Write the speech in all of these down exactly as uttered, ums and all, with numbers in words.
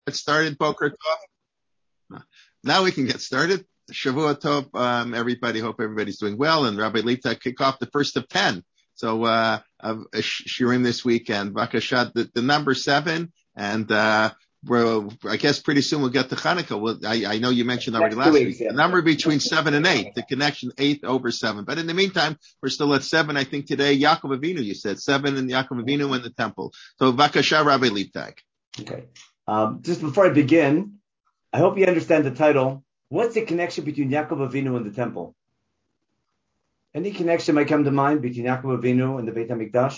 Get started, Boker Tov. Now we can get started. Shavua Tov, um, everybody. Hope everybody's doing well. And Rabbi Leibtag kick off the first of ten. So, uh, of uh, Shirim this weekend. Bakashat, the, the number seven. And, uh, bro, I guess pretty soon we'll get to Hanukkah. Well, I, I know you mentioned already last week. The number between seven and eight, the connection eight over seven. But in the meantime, we're still at seven. I think today, Yaakov Avinu, you said seven and Yaakov Avinu in the temple. So, Bakashat, Rabbi Leibtag. Okay. Um, just before I begin, I hope you understand the title. What's the connection between Yaakov Avinu and the temple? Any connection might come to mind between Yaakov Avinu and the Beit HaMikdash?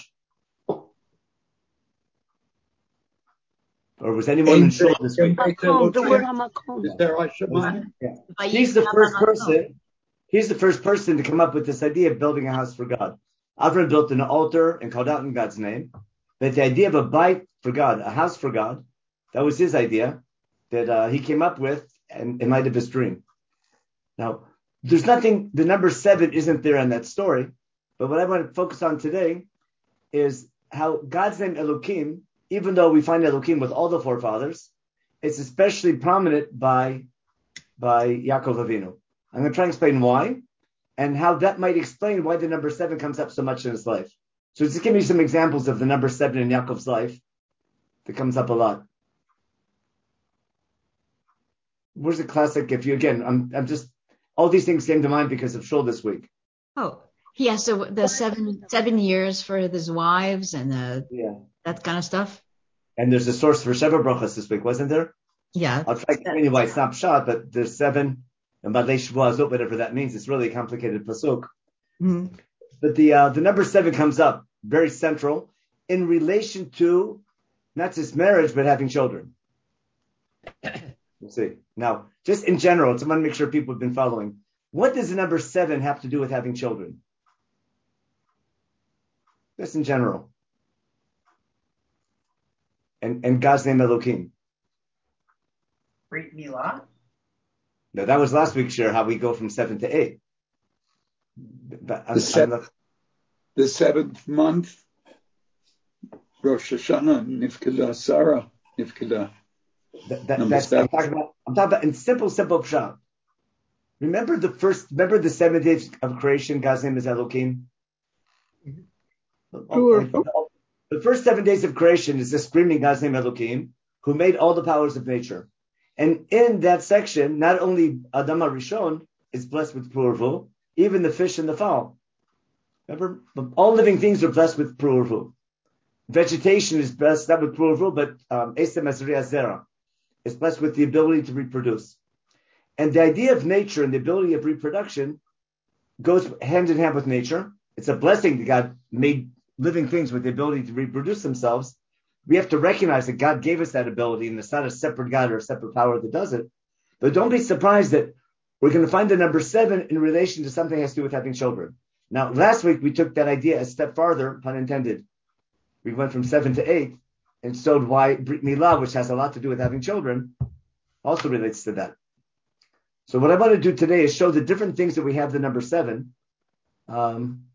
Or was anyone in shul this week? Yeah. He's the first person. He's the first person to come up with this idea of building a house for God. Avram built an altar and called out in God's name. But the idea of a bite for God, a house for God, that was his idea that uh, he came up with and in light of his dream. Now, there's nothing, the number seven isn't there in that story, but what I want to focus on today is how God's name Elohim, even though we find Elohim with all the forefathers, it's especially prominent by, by Yaakov Avinu. I'm going to try and explain why and how that might explain why the number seven comes up so much in his life. So just give me some examples of the number seven in Yaakov's life that comes up a lot. Where's the classic? If you, again, I'm I'm just, all these things came to mind because of Shul this week. Oh, yeah, so the seven seven years for his wives and the, yeah. that kind of stuff. And there's a source for Sheva Brachas this week, wasn't there? Yeah. I'll try to explain you why it's not pshat, but there's seven, and Badlei Shavuot, whatever that means. It's really a complicated pasuk. Mm-hmm. But the uh, the number seven comes up very central in relation to not just marriage, but having children. We'll see. Now, just in general, so I want to make sure people have been following. What does the number seven have to do with having children? Just in general. And and God's name Elohim. Brit Milah? No, that was last week's share, how we go from seven to eight. But the, seventh, the seventh month, Rosh Hashanah, Nifkada Sarah, Nifkada. That, that, that's I'm talking about. I'm talking about in simple, simple pshat. Remember the first. Remember the seven days of creation. God's name is Elohim. Sure. The first seven days of creation is just screaming God's name Elohim, who made all the powers of nature. And in that section, not only Adam HaRishon is blessed with Purvu, even the fish and the fowl. Remember, all living things are blessed with Purvu. Vegetation is blessed not with Purvu, but um, Esem Azriya Zera. It's blessed with the ability to reproduce. And the idea of nature and the ability of reproduction goes hand in hand with nature. It's a blessing that God made living things with the ability to reproduce themselves. We have to recognize that God gave us that ability, and it's not a separate God or a separate power that does it. But don't be surprised that we're going to find the number seven in relation to something that has to do with having children. Now, last week we took that idea a step farther, pun intended. We went from seven to eight. And showed why Brit Milah, which has a lot to do with having children, also relates to that. So what I want to do today is show the different things that we have the number seven, um,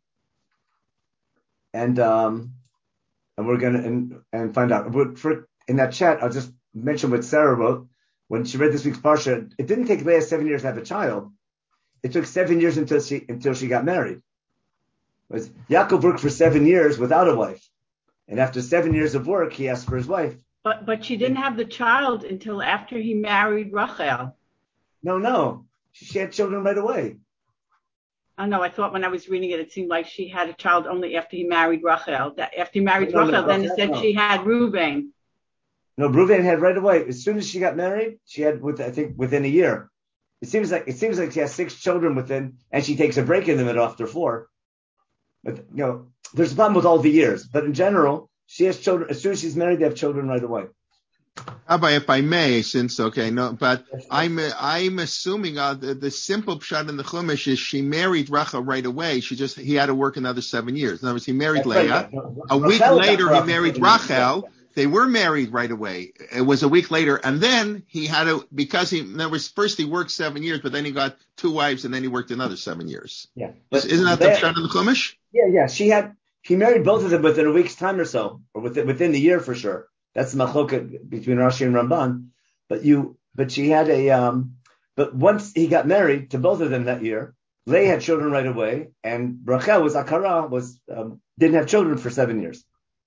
and um, and we're gonna and, and find out. For, in that chat, I'll just mention what Sarah wrote when she read this week's parsha. It didn't take Leah seven years to have a child. It took seven years until she until she got married. Was Yaakov worked for seven years without a wife. And after seven years of work, he asked for his wife. But but she didn't have the child until after he married Rachel. No, no. She had children right away. I know. I thought when I was reading it, it seemed like she had a child only after he married Rachel. That after he married no, no, Rachel, no, then no, it said no. she had Reuben. No, Reuben had right away. As soon as she got married, she had, with I think, within a year. It seems like it seems like she has six children within, and she takes a break in the middle after four. But you know, there's a problem with all the years. But in general, she has children. As soon as she's married, they have children right away. How about if I may, since, okay, no, but I'm, I'm assuming uh, the, the simple pshat in the Chumash is she married Rachel right away. She just, he had to work another seven years. In other words, he married That's Leah. right, yeah. A week Rachel later, he married Rachel. Rachel. They were married right away. It was a week later. And then he had to, because he, in other words, first he worked seven years, but then he got two wives and then he worked another seven years. Yeah. But Isn't that Leah, the pshat in the Chumash? Yeah, yeah. She had, he married both of them within a week's time or so, or within, within the year for sure. That's the machloket between Rashi and Ramban. but you, but she had a, um, but once he got married to both of them that year, Leah had children right away, and Rachel was Akara, was um, didn't have children for seven years,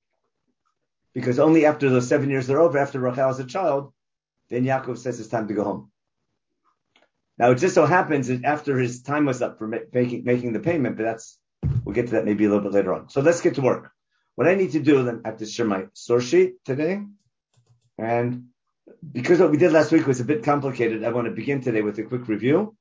because only after those seven years are over, after Rachel has a child, then Yaakov says it's time to go home. Now it just so happens that after his time was up for making making the payment, but that's we'll get to that maybe a little bit later on. So let's get to work. What I need to do, then I have to share my source sheet today, and because what we did last week was a bit complicated, I want to begin today with a quick review.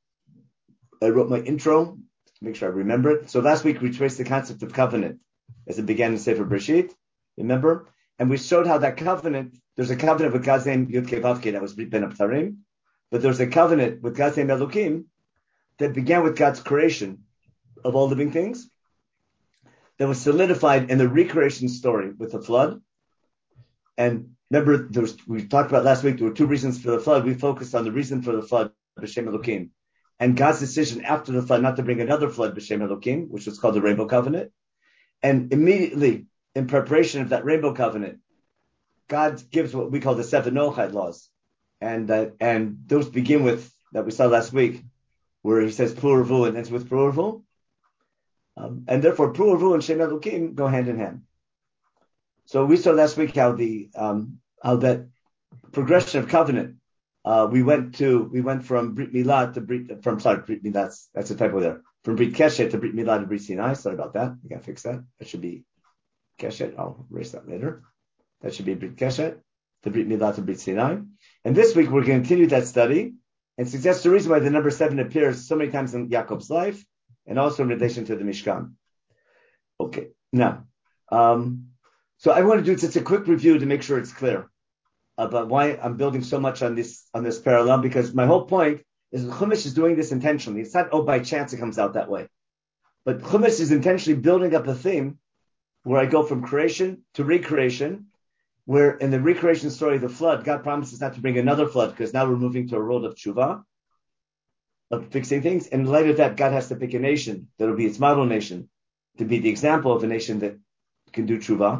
I wrote my intro to make sure I remember it. So last week we traced the concept of covenant as it began in Sefer Bereshit, remember? And we showed how that covenant, there's a covenant with God's name Yud Kei Vav Kei, that was Brit Ben Abtarim, but there's a covenant with God's name Elokim that began with God's creation of all living things, that was solidified in the recreation story with the flood. And remember, there was, we talked about last week, there were two reasons for the flood. We focused on the reason for the flood, B'Shem Elokim, and God's decision after the flood not to bring another flood, B'Shem Elokim, which was called the Rainbow Covenant. And immediately, in preparation of that Rainbow Covenant, God gives what we call the seven Noachide laws. And uh, and those begin with, that we saw last week, where he says Purvu and ends with Purvu. Um, and therefore, Purvu and Shem Elokim go hand in hand. So we saw last week how the um, how that progression of covenant, uh, we went to we went from Brit Milah to Brit from sorry Brit Milah, that's that's a typo there, from Brit Keshet to Brit Milah to Brit Sinai. Sorry about that. We gotta fix that. That should be Keshet. I'll erase that later. That should be Brit Keshet to Brit Milah to Brit Sinai. And this week we're going to continue that study and suggest the reason why the number seven appears so many times in Yaakov's life and also in relation to the Mishkan. Okay, now. Um, So I want to do just a quick review to make sure it's clear about why I'm building so much on this on this parallel, because my whole point is that Chumash is doing this intentionally. It's not, oh, by chance it comes out that way. But Chumash is intentionally building up a theme where I go from creation to recreation, where in the recreation story of the flood, God promises not to bring another flood, because now we're moving to a road of tshuva, of fixing things. And in light of that, God has to pick a nation that will be its model nation, to be the example of a nation that can do tshuva.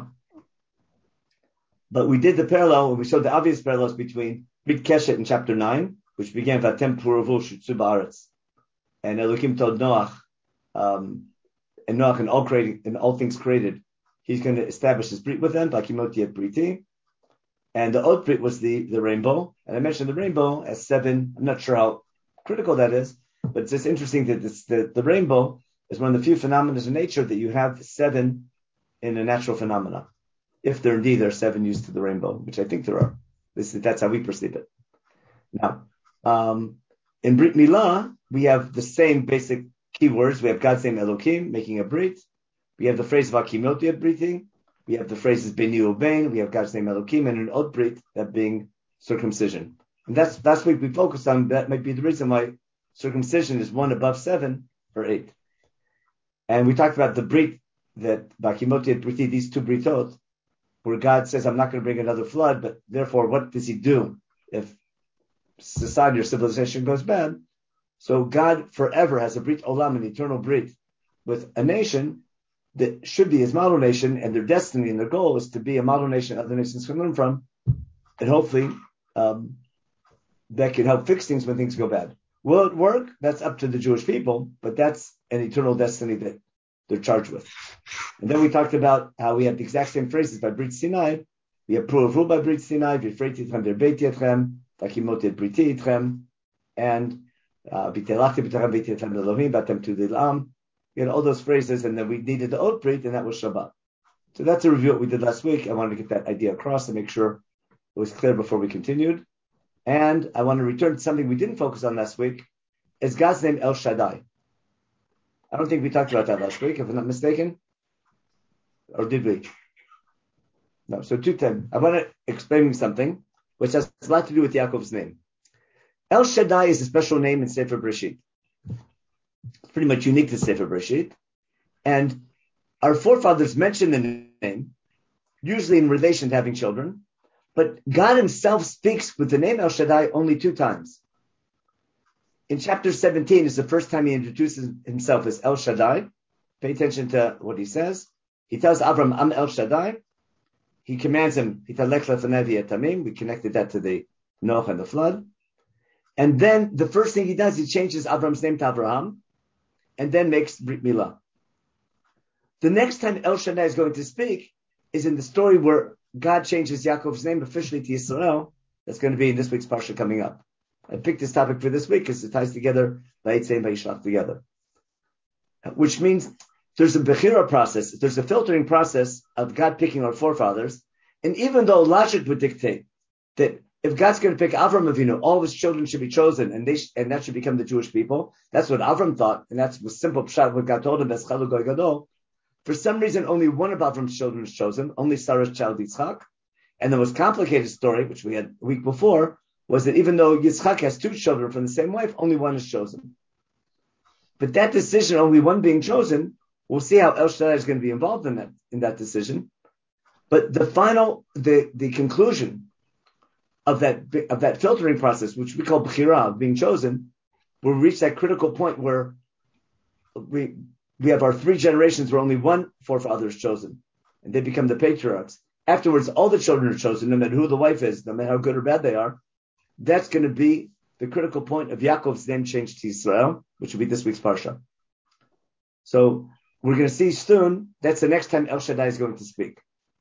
But we did the parallel, and we showed the obvious parallels between Brit Keshet in chapter nine, which began Vatem Puravu Shutzu Ba'aretz, and Elokim told Noach, um, and Noach in all creating, in all things created, he's going to establish his Brit with them, Bakimot Yet Briti, and the Od Brit was the, the rainbow, and I mentioned the rainbow as seven. I'm not sure how critical that is, but it's just interesting that this, the, the rainbow is one of the few phenomena in nature that you have seven in a natural phenomena. If there indeed there are seven used to the rainbow, which I think there are. This is, that's how we perceive it. Now, um, in Brit Milah, we have the same basic keywords. We have God's name Elokim, making a Brit. We have the phrase Vakimot Yet Briti. We have the phrases Beni Ubein. We have God's name Elokim, and an Od Brit, that being circumcision. And that's last week we focused on. That might be the reason why circumcision is one above seven or eight. And we talked about the Brit, that Vakimot Yet Briti, these two Britot, where God says, I'm not going to bring another flood, but therefore, what does he do if society or civilization goes bad? So God forever has a Brit Olam, an eternal Brit, with a nation that should be his model nation, and their destiny and their goal is to be a model nation other nations can learn from, and hopefully um, that can help fix things when things go bad. Will it work? That's up to the Jewish people, but that's an eternal destiny that they're charged with. And then we talked about how we have the exact same phrases by Brit Sinai. We have Puravu by Brit Sinai, V'freiti etchem v'irbeiti etchem, Vakimot Yet Briti etchem, and V'telachti b'techem v'iti etchem Elohim, Batem tu l'am. We had all those phrases, and then we needed the Od Brit, and that was Shabbat. So that's a review of what we did last week. I wanted to get that idea across to make sure it was clear before we continued. And I want to return to something we didn't focus on last week, is God's name El Shaddai. I don't think we talked about that last week, if I'm not mistaken. Or did we? No, so two ten. I want to explain something which has a lot to do with Yaakov's name. El Shaddai is a special name in Sefer Bereshit. It's pretty much unique to Sefer Bereshit. And our forefathers mentioned the name, usually in relation to having children, but God himself speaks with the name El Shaddai only two times. In chapter seventeen is the first time he introduces himself as El Shaddai. Pay attention to what he says. He tells Avram, I'm El Shaddai. He commands him, we connected that to the Noach and the flood. And then the first thing he does, he changes Avram's name to Avraham, and then makes Brit Milah. The next time El Shaddai is going to speak is in the story where God changes Yaakov's name officially to Yisrael. That's going to be in this week's Parsha coming up. I picked this topic for this week because it ties together Vayetze and Vayishlach together. Which means there's a Bechira process, there's a filtering process of God picking our forefathers. And even though logic would dictate that if God's going to pick Avram Avinu, all of his children should be chosen, and they sh- and that should become the Jewish people. That's what Avram thought, and that's was simple pshat what God told him. Eschelu goy gadol. For some reason, only one of Avram's children was chosen, only Sarah's child Yitzchak. And the most complicated story, which we had a week before, was that even though Yitzchak has two children from the same wife, only one is chosen. But that decision, only one being chosen, we'll see how El Shaddai is going to be involved in that in that decision. But the final, the the conclusion of that of that filtering process, which we call Bechira, being chosen, will reach that critical point where we we have our three generations where only one forefather is chosen, and they become the patriarchs. Afterwards, all the children are chosen, no matter who the wife is, no matter how good or bad they are. That's going to be the critical point of Yaakov's name change to Israel, which will be this week's Parsha. So we're going to see soon, that's the next time El Shaddai is going to speak.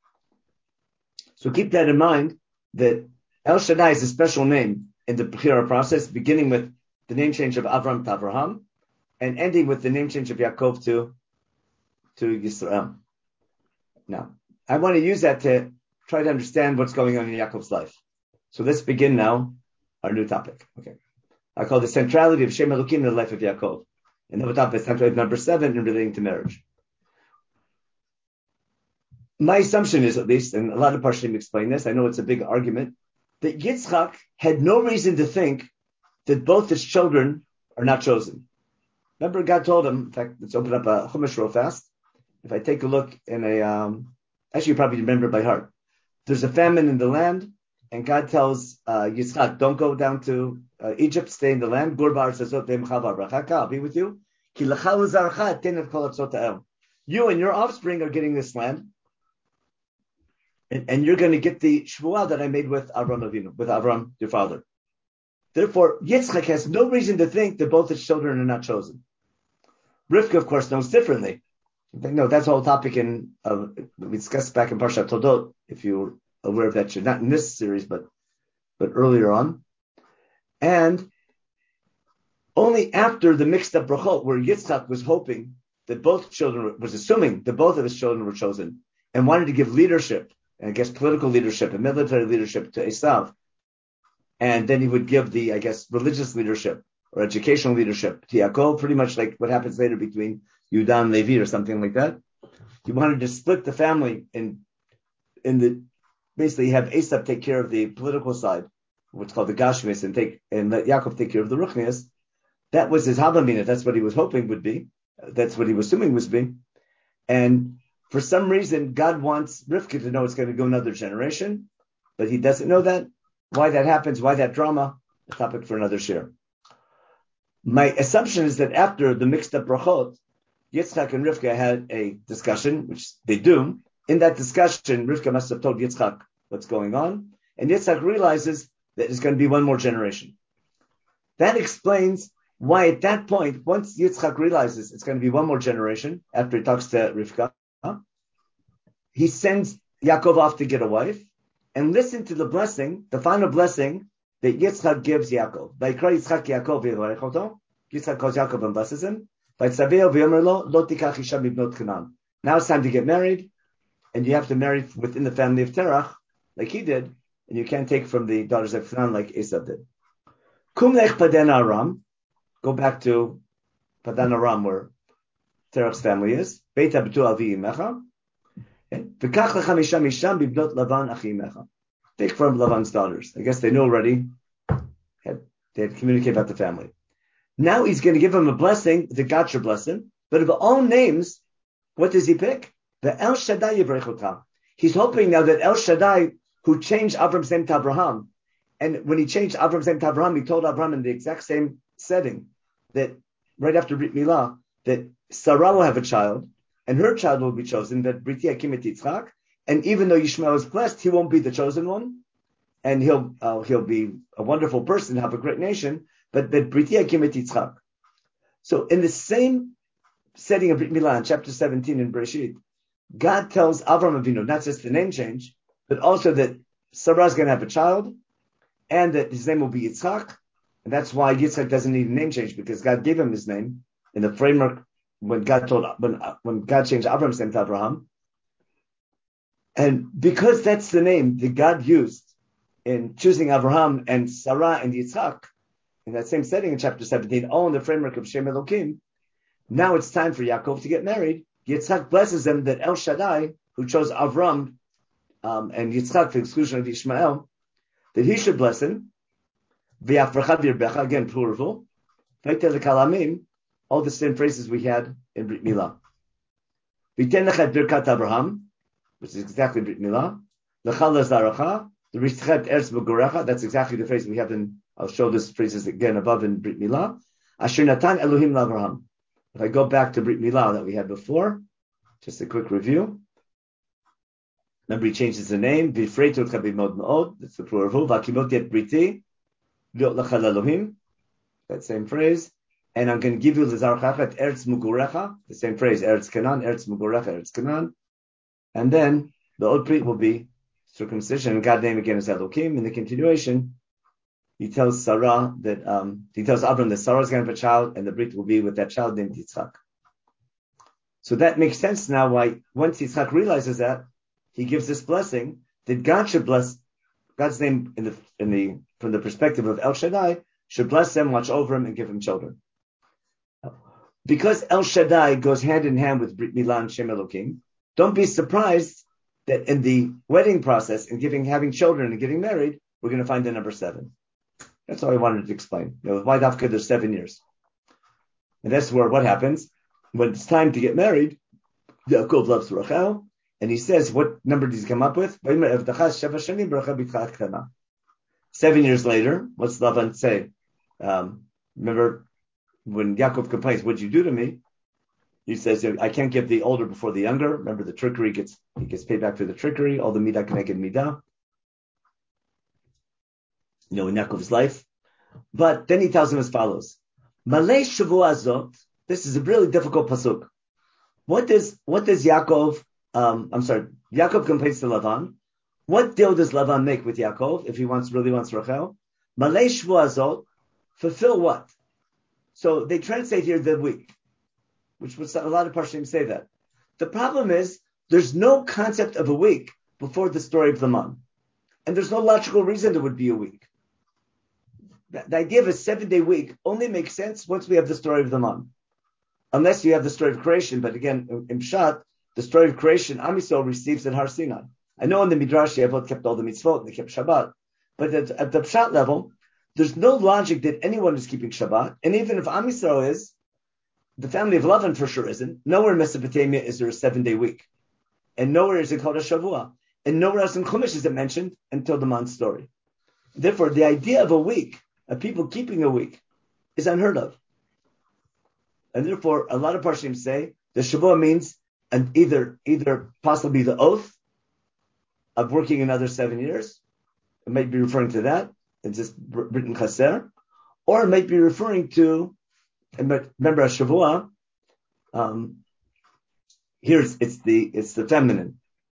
So keep that in mind, that El Shaddai is a special name in the Bechira process, beginning with the name change of Avram to Avraham, and ending with the name change of Yaakov to, to Yisrael. Now, I want to use that to try to understand what's going on in Yaakov's life. So let's begin now our new topic. Okay, I call the centrality of Shem Elokim in the life of Yaakov. And the topic is centrality number seven in relating to marriage. My assumption is, at least, and a lot of Parshanim explain this, I know it's a big argument, that Yitzchak had no reason to think that both his children are not chosen. Remember, God told him, in fact, let's open up a Chumash real fast. If I take a look in a, um, actually you probably remember it by heart. There's a famine in the land, and God tells uh, Yitzchak, don't go down to uh, Egypt, stay in the land. I'll be with you. You and your offspring are getting this land. And, and you're going to get the shvuah that I made with Avram Avinu, with Avram, your father. Therefore, Yitzchak has no reason to think that both his children are not chosen. Rivka, of course, knows differently. No, that's the whole topic in, uh, we discussed back in Parshat Todot, if you're aware of that, not in this series, but, but earlier on. And only after the mixed up brachot, where Yitzchak was hoping that both children, was assuming that both of his children were chosen, and wanted to give leadership, and I guess political leadership and military leadership to Esav. And then he would give the, I guess, religious leadership or educational leadership to Yaakov, pretty much like what happens later between Yehuda and Levi or something like that. He wanted to split the family and in the basically have Esav take care of the political side, what's called the Gashmis, and take and let Yaakov take care of the Ruchnias. That was his Havamina. That's what he was hoping would be. That's what he was assuming was be. And for some reason, God wants Rivka to know it's going to go another generation, but he doesn't know that. Why that happens, why that drama, a topic for another share. My assumption is that after the mixed up brachot, Yitzchak and Rivka had a discussion, which they do. In that discussion, Rivka must have told Yitzchak what's going on, and Yitzchak realizes that it's going to be one more generation. That explains why at that point, once Yitzchak realizes it's going to be one more generation, after he talks to Rivka, he sends Yaakov off to get a wife, and listen to the blessing, the final blessing that Yitzchak gives Yaakov. Vayikra Yitzchak Yaakov v'yivarech oto. Yitzchak calls Yaakov and blesses him. Vaytzaveo v'yomer lo, lo tikach isha mibnot Canaan. Now it's time to get married, and you have to marry within the family of Terach, like he did, and you can't take from the daughters of Canaan like Esav did. Kum lech Padan Aram. Go back to Padan Aram, where Terach's family is. Beit habetul avi imecha. Take from Lavan's daughters. I guess they know already. Had, they had communicated about the family. Now he's going to give him a blessing, the gotcha blessing, but of all names, what does he pick? The El Shaddai Yivrechota. He's hoping now that El Shaddai, who changed Avram's name to Abraham, and when he changed Avram's name to Abraham, he told Abraham in the exact same setting that right after Brit Milah, that Sarah will have a child, and her child will be chosen, that Briti Hakim et Yitzchak, and even though Yishmael is blessed, he won't be the chosen one. and he'll uh, he'll be a wonderful person, have a great nation. But that Briti Hakim et Yitzchak. So in the same setting of Brit Milah, in chapter seventeen in Bereshit, God tells Avram Avinu not just the name change, but also that Sarah is going to have a child, and that his name will be Yitzchak, and that's why Yitzchak doesn't need a name change, because God gave him his name in the framework when God told when when God changed Avram's name to Abraham, and because that's the name that God used in choosing Abraham and Sarah and Yitzchak in that same setting in chapter seventeen, all in the framework of Shem Elokim. Now it's time for Yaakov to get married. Yitzchak blesses them that El Shaddai, who chose Avram um, and Yitzchak to the exclusion of Ishmael, that he should bless him. V'yafrecha v'yirbecha, again plural. V'ytel kalamim, all the same phrases we had in Brit Milah. V'yten lecha birkat Abraham, which is exactly Brit Milah. Lecha lezaracha, v'rischet eretz megorecha, that's exactly the phrase we have in, I'll show this phrases again above in Brit Milah. Asher natan Elohim l'Avraham. If I go back to Brit Milah that we had before, just a quick review. Remember, he changes the name. V'freitu otcha b'mod me'od. That's the plural. V'akimot et briti liot lecha l'Elohim. That same phrase. And I'm going to give you l'zarchacha et eretz mugurecha. The same phrase. Eretz Canaan, eretz mugurecha, eretz Canaan. And then the old brit will be circumcision. And God's name again is Elohim. In the continuation, he tells Sarah that um, he tells Abram that Sarah is going to have a child, and the brit will be with that child named Yitzchak. So that makes sense now. Why once Yitzchak realizes that, he gives this blessing that God should bless God's name in the in the from the perspective of El Shaddai should bless them, watch over him, and give him children. Because El Shaddai goes hand in hand with Brit Milah and Shem Elokim, don't be surprised that in the wedding process and giving having children and getting married, we're going to find the number seven. That's all I wanted to explain. You know, why Dafka there's seven years. And that's where what happens when it's time to get married. Yaakov loves Rachel, and he says, what number does he come up with? Seven years later, what's Lavan say? Um, remember when Yaakov complains, what'd you do to me? He says, I can't give the older before the younger. Remember the trickery gets he gets paid back for the trickery, all the midah keneged midah. You know, in Yaakov's life. But then he tells him as follows. Malay Shavua Azot, this is a really difficult pasuk. What does, what does Yaakov, um, I'm sorry, Yaakov complains to Lavan. What deal does Lavan make with Yaakov if he wants, really wants Rachel? Malay Shavua Azot, fulfill what? So they translate here the week, which was a lot of Parshim say that. The problem is, there's no concept of a week before the story of the man. And there's no logical reason there would be a week. The idea of a seven-day week only makes sense once we have the story of the man. Unless you have the story of creation, but again, in Pshat, the story of creation, Am Yisrael receives at Har Sinai. I know in the Midrash, Yavot kept all the mitzvot, they kept Shabbat. But at, at the Pshat level, there's no logic that anyone is keeping Shabbat. And even if Am Yisrael is, the family of Lavan for sure isn't. Nowhere in Mesopotamia is there a seven-day week. And nowhere is it called a Shavua. And nowhere else in Chumash is it mentioned until the man's story. Therefore, the idea of a week, of people keeping a week, is unheard of. And therefore, a lot of Parshim say the Shavua means an either either possibly the oath of working another seven years. It might be referring to that. It's just written chaser. Or it might be referring to, remember a Shavua, um, here it's, it's the it's the feminine.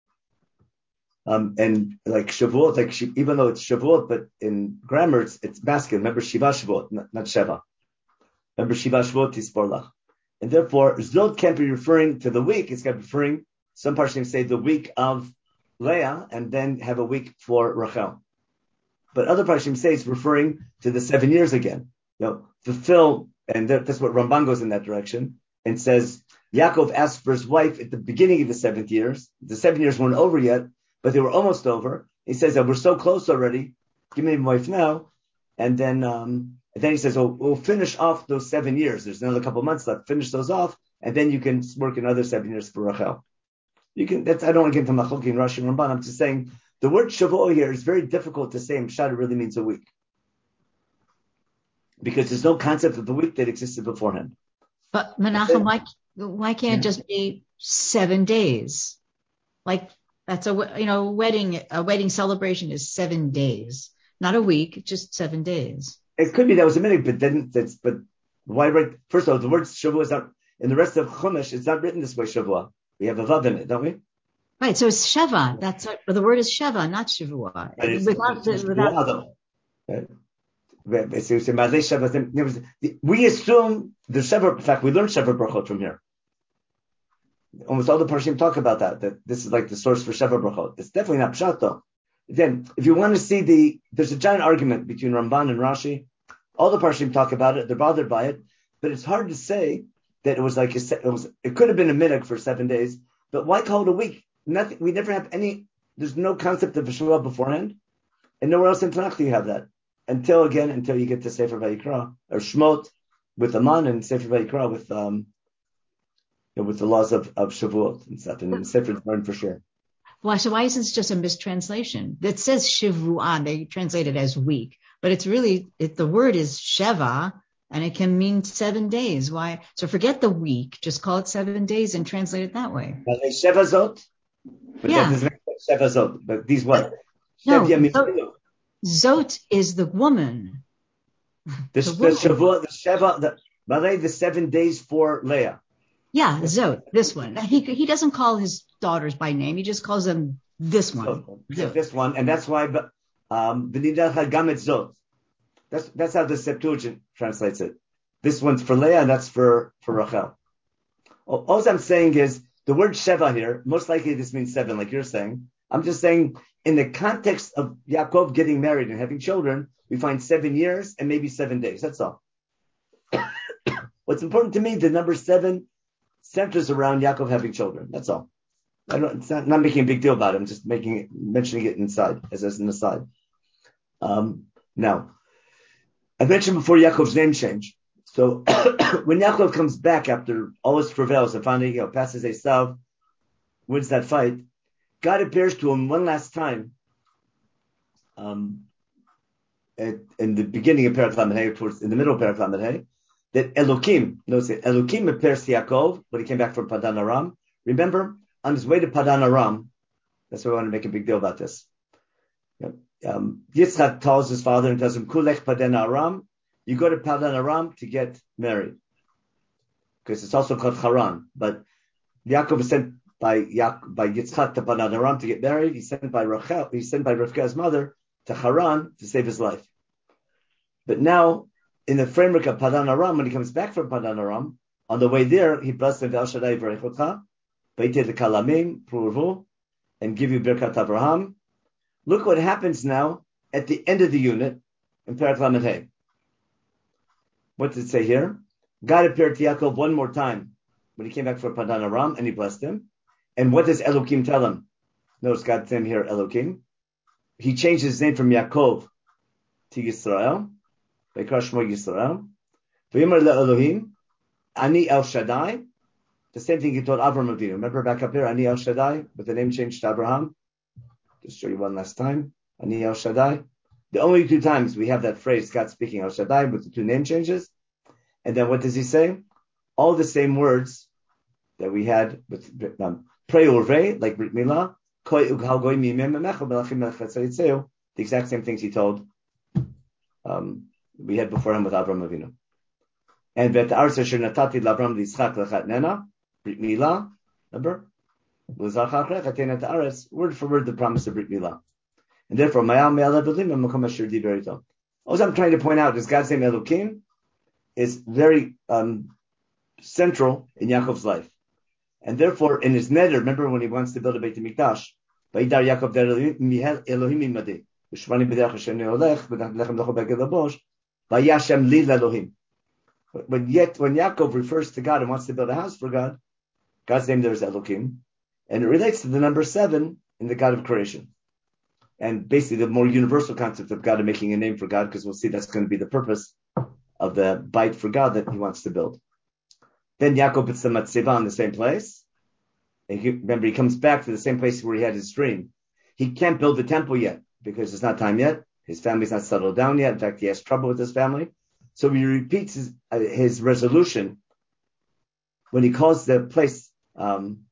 Um, and like Shavuot, like even though it's Shavuot, but in grammar it's, it's masculine. Remember Shiva Shavuot, not, not Sheva. Remember Shiva Shavuot Tisporlach. And therefore, Zod can't be referring to the week. It's got to be referring, some Parshim say the week of Leah, and then have a week for Rachel. But other Parshim say it's referring to the seven years again. You know, fulfill, and that's what Ramban goes in that direction, and says, Yaakov asked for his wife at the beginning of the seventh years. The seven years weren't over yet, but they were almost over. He says that we're so close already. Give me my wife now. And then, um, and then he says, "Oh, we'll finish off those seven years. There's another couple of months left. Finish those off, and then you can work another seven years for Rachel." You can. That's. I don't want to get into Machlokes and Rashi and Ramban. I'm just saying the word Shavuot here is very difficult to say. In Pshat, it really means a week, because there's no concept of the week that existed beforehand. But Menachem, why why can't it just be seven days? Like That's a, you know, wedding, a wedding celebration is seven days, not a week, just seven days. It could be that was a minute, but then that's, but why write, first of all, the word Shavua is not, in the rest of Chumash, it's not written this way, Shavua. We have a Vav in it, don't we? Right. So it's Sheva. That's what, well, the word is Sheva, not Shavua. Without, it's without, right? We assume the Sheva, in fact, we learned Sheva Brachot from here. Almost all the Parashim talk about that, that this is like the source for Sheva Brachot. It's definitely not Pshat though. Again, if you want to see the, there's a giant argument between Ramban and Rashi. All the Parashim talk about it, they're bothered by it, but it's hard to say that it was like, a, it was, it could have been a minhag for seven days, but why call it a week? Nothing, we never have any, there's no concept of Shavua beforehand, and nowhere else in Tanakh do you have that. Until again, until you get to Sefer Vayikra, or Shmot with Aman, and Sefer Vayikra with, um, you know, with the laws of, of Shavuot and stuff, and Sefer Dvarim for sure. Why? So why is this just a mistranslation? It says Shivuah, they translate it as week, but it's really, it, the word is Sheva, and it can mean seven days. Why? So forget the week, just call it seven days and translate it that way. Sheva Zot? But yeah. that doesn't make Sheva Zot, but these what? No, Zot, Zot is the woman. The, the, the Shavua, the Sheva, the, the, the seven days for Leah. Yeah, Zot, this one. He he doesn't call his daughters by name. He just calls them this one. So, yeah, this one, and that's why um Zot. That's that's how the Septuagint translates it. This one's for Leah, and that's for for Rachel. All, all I'm saying is the word Sheva here. Most likely, this means seven, like you're saying. I'm just saying in the context of Yaakov getting married and having children, we find seven years and maybe seven days. That's all. What's important to me, the number seven centers around Yaakov having children. That's all. I don't. It's not, not making a big deal about it. I'm just making it, mentioning it inside as, as an aside. Um, now, I mentioned before Yaakov's name change. So when Yaakov comes back after all his travails and finally, you know, passes Esav, wins that fight, God appears to him one last time. Um, at, in the beginning of Perek Lamed Hey, towards in the middle of Perek Lamed Hey, that Elokim, notice it, Elokim appears to Yaakov when he came back from Padan Aram. Remember, on his way to Padan Aram, that's why I want to make a big deal about this. Um, Yitzchak tells his father and tells him, Kulech Padan Aram, you go to Padan Aram to get married. Because it's also called Haran. But Yaakov is sent by Ya- by Yitzchak to Padan Aram to get married. He's sent by Rachel, he's sent by Rivka's mother to Haran to save his life. But now, in the framework of Padan Aram, when he comes back from Padan Aram, on the way there, he blessed him, Ve'al Shaddai V'rechotcha, V'yiteh L'kalamim, Pruvu, and give you Birkat Avraham. Look what happens now at the end of the unit in Perek Lamed Hey. What does it say here? God appeared to Yaakov one more time when he came back from Padan Aram, and he blessed him. And what does Elokim tell him? Notice God's name here, Elokim. He changed his name from Yaakov to Yisrael. V'yikra Shmo Yisrael. V'yomer le'Elohim, Ani El Shaddai. The same thing he told Avram Avinu. Remember back up here, Ani El Shaddai, with the name changed to Abraham. Just show you one last time. Ani El Shaddai. The only two times we have that phrase, God speaking El Shaddai, with the two name changes. And then what does he say? All the same words that we had with um, Prei Urvei, like Brit Milah, the exact same things he told um, we had before him with Avram Avinu. And Vet Arsa Asher Natati L'Avram L'Yitzchak L'Chat Nena, Brit Milah, remember? Word for word the promise of Brit Milah. And therefore, all I'm trying to point out is God's name Elokim is very um, central in Yaakov's life. And therefore, in his neder, remember when he wants to build a Beit HaMikdash, Vayidar Yaakov Elohim imadi, V'shvani b'derech Hashem ne'olech, v'lechem lecho b'eged labosh, Vayashem li l'Elohim. When yet, when Yaakov refers to God and wants to build a house for God, God's name there is Elokim. And it relates to the number seven in the God of creation. And basically the more universal concept of God and making a name for God, because we'll see that's going to be the purpose of the bite for God that he wants to build. Then Yaakov puts the matzeva in the same place. And he, remember, he comes back to the same place where he had his dream. He can't build the temple yet because it's not time yet. His family's not settled down yet. In fact, he has trouble with his family. So he repeats his, uh, his resolution when he calls the place um,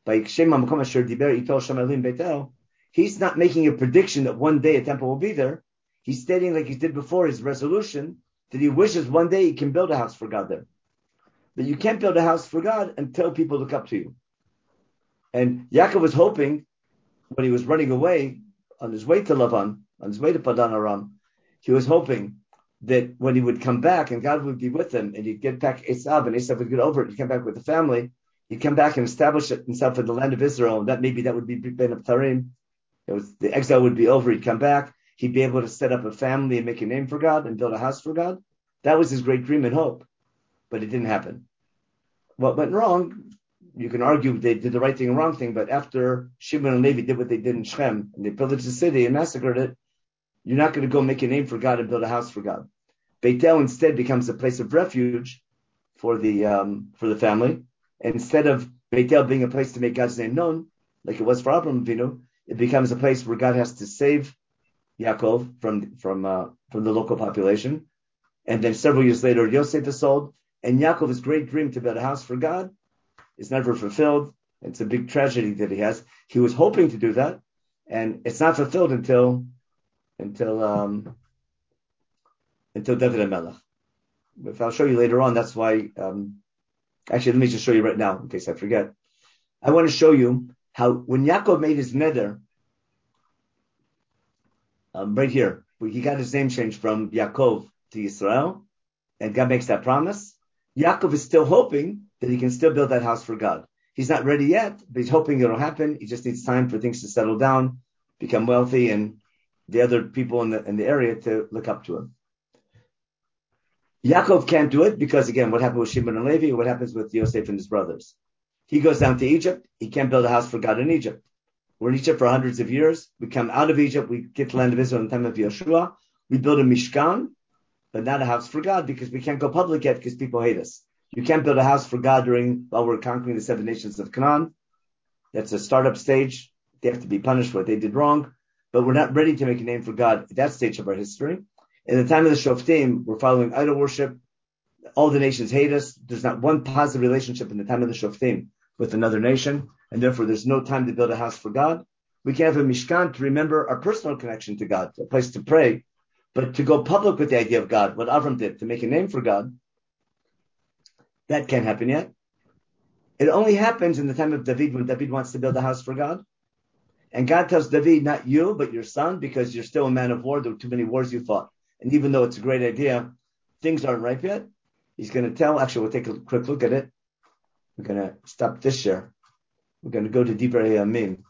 He's not making a prediction that one day a temple will be there. He's stating, like he did before, his resolution that he wishes one day he can build a house for God there. But you can't build a house for God until people look up to you. And Yaakov was hoping, when he was running away on his way to Lavan, on his way to Padan Aram, he was hoping that when he would come back and God would be with him and he'd get back Esav and Esav would get over it, he'd come back with the family, he'd come back and establish himself in the land of Israel, and that maybe that would be Ben Abtarim. It was, the exile would be over, he'd come back, he'd be able to set up a family and make a name for God and build a house for God. That was his great dream and hope, but it didn't happen. What went wrong? You can argue they did the right thing and wrong thing, but after Shimon and Levi did what they did in Shechem, and they pillaged the city and massacred it, you're not going to go make a name for God and build a house for God. Beit El instead becomes a place of refuge for the um, for the family. And instead of Beit El being a place to make God's name known, like it was for Abraham Avinu, it becomes a place where God has to save Yaakov from from uh, from the local population. And then several years later, Yosef is sold, and Yaakov's great dream to build a house for God is never fulfilled. It's a big tragedy that he has. He was hoping to do that, and it's not fulfilled until until um, until David HaMelech. If I'll show you later on, that's why. Um, actually, let me just show you right now, in case I forget. I want to show you how when Yaakov made his neder, um, right here, where he got his name changed from Yaakov to Yisrael, and God makes that promise. Yaakov is still hoping that he can still build that house for God. He's not ready yet, but he's hoping it'll happen. He just needs time for things to settle down, become wealthy, and the other people in the in the area to look up to him. Yaakov can't do it because, again, what happened with Shimon and Levi, what happens with Yosef and his brothers? He goes down to Egypt. He can't build a house for God in Egypt. We're in Egypt for hundreds of years. We come out of Egypt. We get to the land of Israel in the time of Yeshua. We build a Mishkan, but not a house for God because we can't go public yet because people hate us. You can't build a house for God during while we're conquering the seven nations of Canaan. That's a startup stage. They have to be punished for what they did wrong. But we're not ready to make a name for God at that stage of our history. In the time of the Shoftim, we're following idol worship. All the nations hate us. There's not one positive relationship in the time of the Shoftim with another nation, and therefore there's no time to build a house for God. We can have a Mishkan to remember our personal connection to God, a place to pray, but to go public with the idea of God, what Avram did, to make a name for God, that can't happen yet. It only happens in the time of David when David wants to build a house for God. And God tells David, not you, but your son, because you're still a man of war. There were too many wars you fought. And even though it's a great idea, things aren't ripe yet. He's going to tell, actually, we'll take a quick look at it. We're going to stop this share. We're going to go to Divrei Hayamim.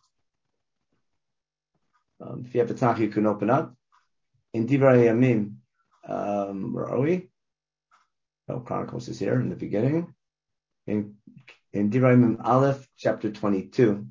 Um, if you have a Tanakh, you can open up. In Divrei Hayamim, um, where are we? Oh, Chronicles is here in the beginning. In, in Divrei Hayamim Aleph, chapter twenty-two.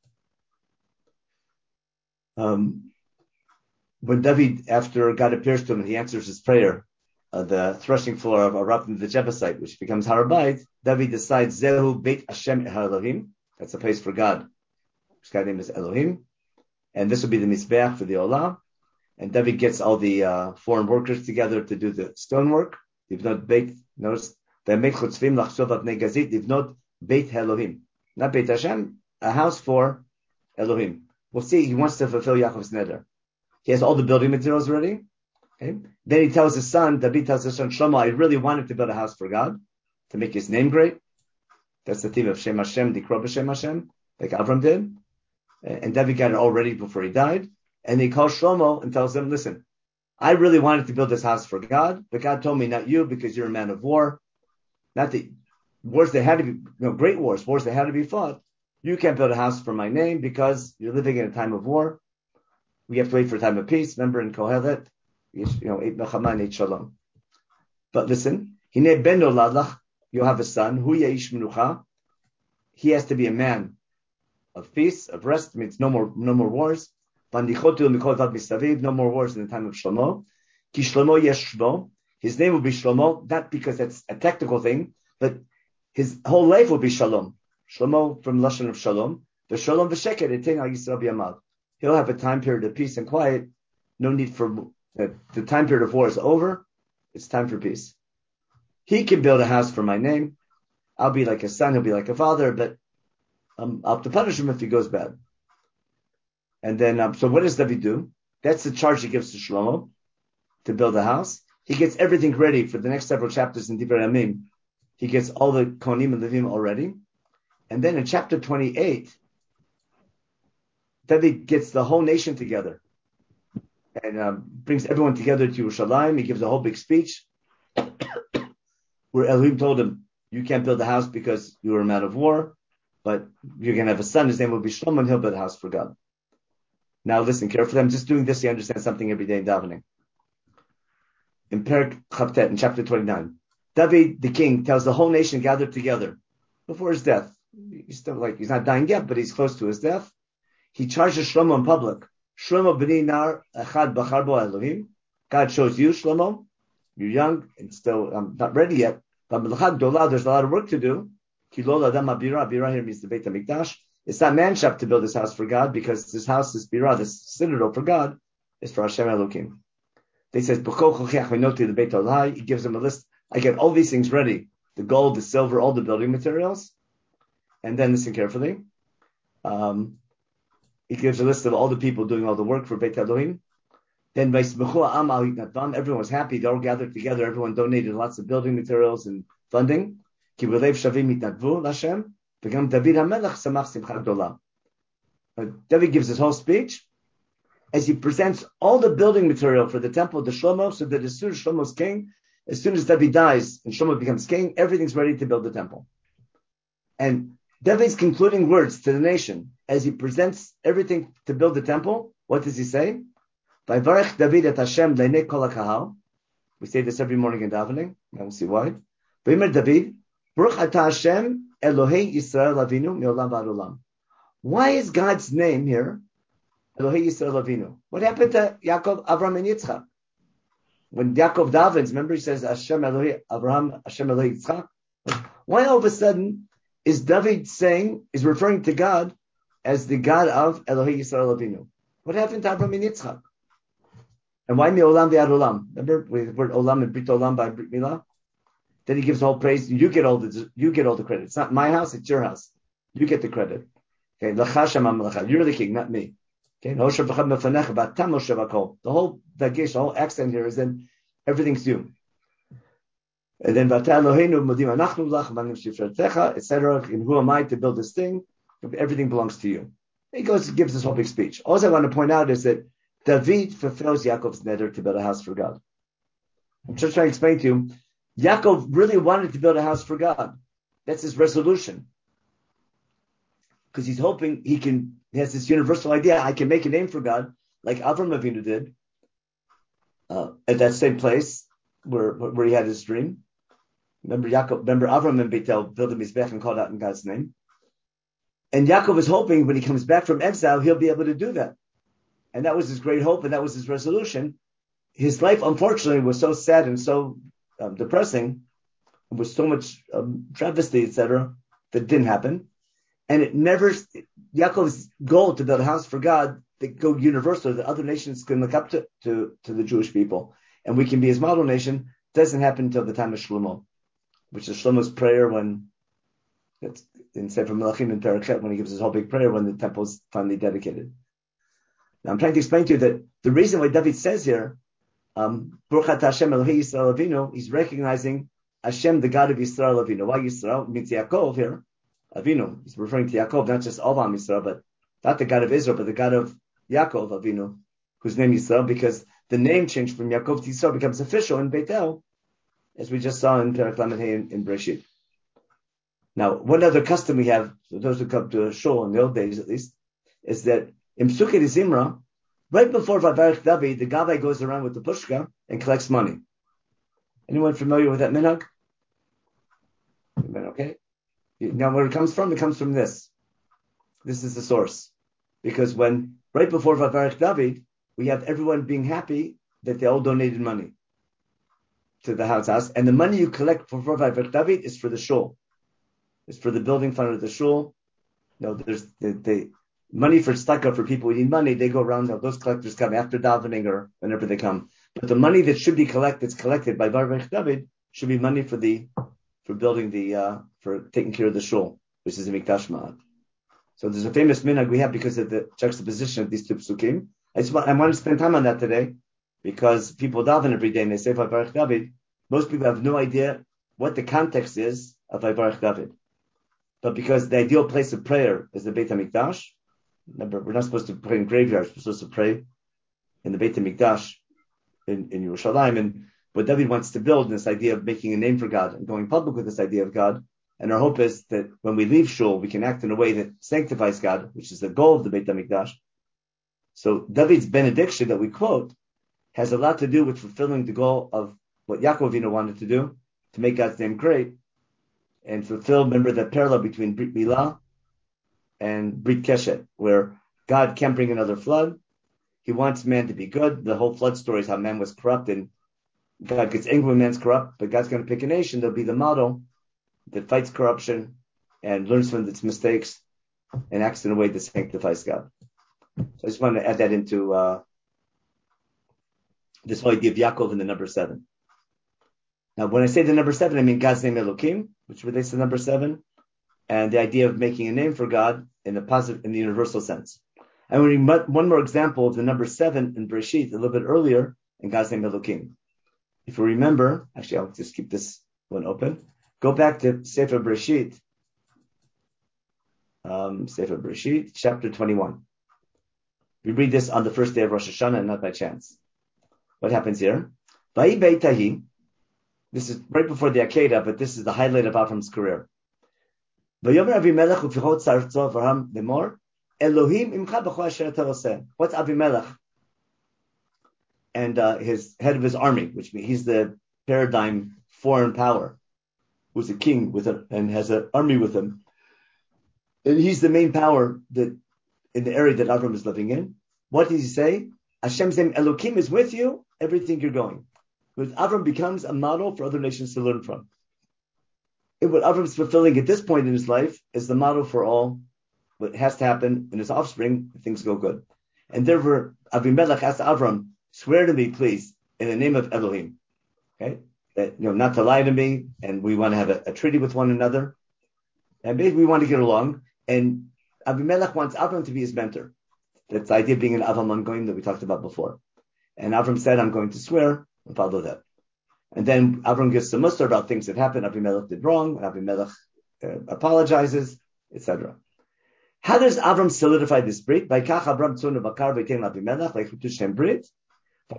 Um, when David, after God appears to him and he answers his prayer, uh, the threshing floor of Arapim the Jebusite, which becomes Har Bayit, David decides, Zehu Beit Hashem Elohim. That's a place for God. This guy's name is Elohim. And this will be the Mizbeach for the Olah. And David gets all the uh, foreign workers together to do the stonework. Livnot Beit, notice, Ve'emech Chutzvim Lachshov Avnei Gazit, Livnot Beit Elohim. Not Beit Hashem, a house for Elohim. We'll see, he wants to fulfill Yaakov's neder. He has all the building materials ready. Okay. Then he tells his son, David tells his son Shlomo, I really wanted to build a house for God, to make his name great. That's the theme of Shem Hashem, Dikro B'Shem Hashem, like Avram did. And David got it all ready before he died. And he calls Shlomo and tells him, listen, I really wanted to build this house for God, but God told me not you because you're a man of war. Not the wars that had to be, you know, great wars, wars that had to be fought. You can't build a house for my name because you're living in a time of war. We have to wait for a time of peace. Remember in Kohelet, you know, eight Mechama and eight Shalom. But listen, Hine ben noladlach, you'll have a son, Hu Yaish Menucha. He has to be a man of peace, of rest. It means no more, no more wars. No more wars in the time of Shlomo. Ki Shlomo yesh Shmo. His name will be Shlomo, not because that's a technical thing, but his whole life will be Shalom. Shlomo from Lashon of Shalom. The Shalom v'Sheket etin al Yisrael b'yamav. He'll have a time period of peace and quiet. No need for uh, the time period of war is over. It's time for peace. He can build a house for my name. I'll be like a son. He'll be like a father. But um, I'll have to punish him if he goes bad. And then, um, so what does David do? That's the charge he gives to Shlomo to build a house. He gets everything ready for the next several chapters in Divrei Yamim. He gets all the Kohanim and Levim already. And then in chapter twenty-eight, David gets the whole nation together and um, brings everyone together to Yerushalayim. He gives a whole big speech where Elohim told him, you can't build a house because you are a man of war, but you're going to have a son. His name will be Shlomo, and he'll build a house for God. Now listen carefully. I'm just doing this so you understand something every day in davening. In Perek Chavtet, in chapter twenty-nine, David, the king, tells the whole nation gathered together before his death. He's still like, he's not dying yet, but he's close to his death. He charges Shlomo in public. Shlomo b'nei nar echad bachar bo Elohim. God shows you, Shlomo, you're young and still um, not ready yet. But melachad dola, there's a lot of work to do. Kilol adam abira. Abira here means the Beit HaMikdash. It's not manship to build this house for God, because this house, this birah, this citadel for God, is for Hashem Elohim. They says, the Beit Olai. He gives them a list. I get all these things ready: the gold, the silver, all the building materials. And then listen carefully. Um, he gives a list of all the people doing all the work for Beit Elohim. Then everyone was happy. They all gathered together. Everyone donated lots of building materials and funding. David gives his whole speech as he presents all the building material for the temple of the Shlomo, so that as soon as Shlomo's king, as soon as David dies and Shlomo becomes king, everything's ready to build the temple. And David's concluding words to the nation as he presents everything to build the temple, what does he say? Vayvarech David et Hashem le'nei kol ha'kahal. We say this every morning in davening. I will see why. Vaymer David, Baruch atah Hashem Elohei Yisrael Avinu me'olam v'ad olam. Why is God's name here Elohei Yisrael Avinu? What happened to Yaakov, Avraham, and Yitzchak? When Yaakov davens, remember he says Hashem Elohei Avraham, Hashem Elohei Yitzchak. Why all of a sudden is David saying, is referring to God as the God of Elohei Yisrael Avinu? What happened to Avraham and Yitzchak? And why me'olam v'ad olam? Remember the word olam and brit olam by Brit Milah? Then he gives all praise. You get all the you get all the credit. It's not my house; it's your house. You get the credit. Okay, you're the king, not me. Okay, the whole dagesh, the whole accent here is then everything's you. And then et cetera. And who am I to build this thing? Everything belongs to you. He goes, gives this whole big speech. All I want to point out is that David fulfills Yaakov's neder to build a house for God. I'm just trying to explain to you. Yaakov really wanted to build a house for God. That's his resolution. Because he's hoping he can, he has this universal idea, I can make a name for God, like Avram Avinu did, uh, at that same place where, where he had his dream. Remember Yaakov, remember Avram and Bethel built a mizbech and called out in God's name. And Yaakov is hoping when he comes back from exile, he'll be able to do that. And that was his great hope, and that was his resolution. His life, unfortunately, was so sad and so Um, depressing, with so much um, travesty, et cetera, that didn't happen. And it never, Yaakov's goal to build a house for God, that go universal, that other nations can look up to, to, to the Jewish people, and we can be his model nation, doesn't happen until the time of Shlomo, which is Shlomo's prayer when, it's in Sefer Melachim and Perek, when he gives his whole big prayer when the temple is finally dedicated. Now I'm trying to explain to you that the reason why David says here, Um, Baruch atah Hashem Elohei Yisrael Avinu, he's recognizing Hashem, the God of Yisrael Avinu. Why Yisrael? It means Yaakov here. Avinu. He's referring to Yaakov, not just all of Yisrael, but not the God of Israel, but the God of Yaakov Avinu, whose name is Yisrael, because the name change from Yaakov to Yisrael becomes official in Bethel, as we just saw in Perek Lamed Hey in, in Breshit. Now, one other custom we have, for those who come to a shul in the old days at least, is that in Sukkot Zimra, right before Vavarech David, the Gavai goes around with the pushka and collects money. Anyone familiar with that minhag? Okay. Now, where it comes from, it comes from this. This is the source. Because when, right before Vavarech David, we have everyone being happy that they all donated money to the house house. And the money you collect for Vavarech David is for the shul. It's for the building fund of the shul. No, there's, they, they money for tzedakah for people who need money, they go around, those collectors come after davening or whenever they come. But the money that should be collected, that's collected by Vavarech David, should be money for the, for building the, uh, for taking care of the shul, which is the Mikdash Ma'at. So there's a famous minhag we have because of the juxtaposition of these two psukim. I just want, I want to spend time on that today because people daven every day and they say Vayvarech David. Most people have no idea what the context is of Vayvarech David. But because the ideal place of prayer is the Beit HaMikdash, remember, we're not supposed to pray in graveyards, we're supposed to pray in the Beit HaMikdash in, in Yerushalayim. And what David wants to build, this idea of making a name for God and going public with this idea of God. And our hope is that when we leave Shul, we can act in a way that sanctifies God, which is the goal of the Beit HaMikdash. So David's benediction that we quote has a lot to do with fulfilling the goal of what Yaakov Avinu wanted to do, to make God's name great, and fulfill, remember, that parallel between Brit Milah and Brit Keshet, where God can't bring another flood. He wants man to be good. The whole flood story is how man was corrupt, and God gets angry when man's corrupt, but God's going to pick a nation that'll be the model that fights corruption and learns from its mistakes and acts in a way that sanctifies God. So I just want to add that into uh, this whole idea of Yaakov in the number seven. Now, when I say the number seven, I mean God's name Elokim, which relates to number seven, and the idea of making a name for God in the positive, in the universal sense. And we read one more example of the number seven in Bereshit a little bit earlier in God's name Elokim. If you remember, actually, I'll just keep this one open. Go back to Sefer Bereshit, um, Sefer Bereshit, chapter twenty-one. We read this on the first day of Rosh Hashanah and not by chance. What happens here? Vayi Beitahi. This is right before the Akedah, but this is the highlight of Avram's career. Vayomer Avimelech ufichot tzartzov Avraham lemor Elohim imcha b'chol asher ata oseh. What's Avimelech? And uh, his head of his army, which means he's the paradigm foreign power, who's a king with a, and has an army with him. And he's the main power that in the area that Avram is living in. What does he say? Hashem's name Elohim is with you, everything you're going. Because Avram becomes a model for other nations to learn from. And what Avram's fulfilling at this point in his life is the model for all what has to happen in his offspring if things go good. And therefore, Avimelech asked Avram, swear to me, please, in the name of Elohim, okay, that, you know, not to lie to me, and we want to have a, a treaty with one another, and maybe we want to get along. And Avimelech wants Avram to be his mentor. That's the idea of being an Avram ongoing that we talked about before. And Avram said, I'm going to swear and follow that. And then Avram gives some muster about things that happened. Avimelech did wrong. Avimelech uh, apologizes, et cetera. How does Avram solidify this brit? By kach Avram tzon levakar v'yitein Avimelech like Shem brit. For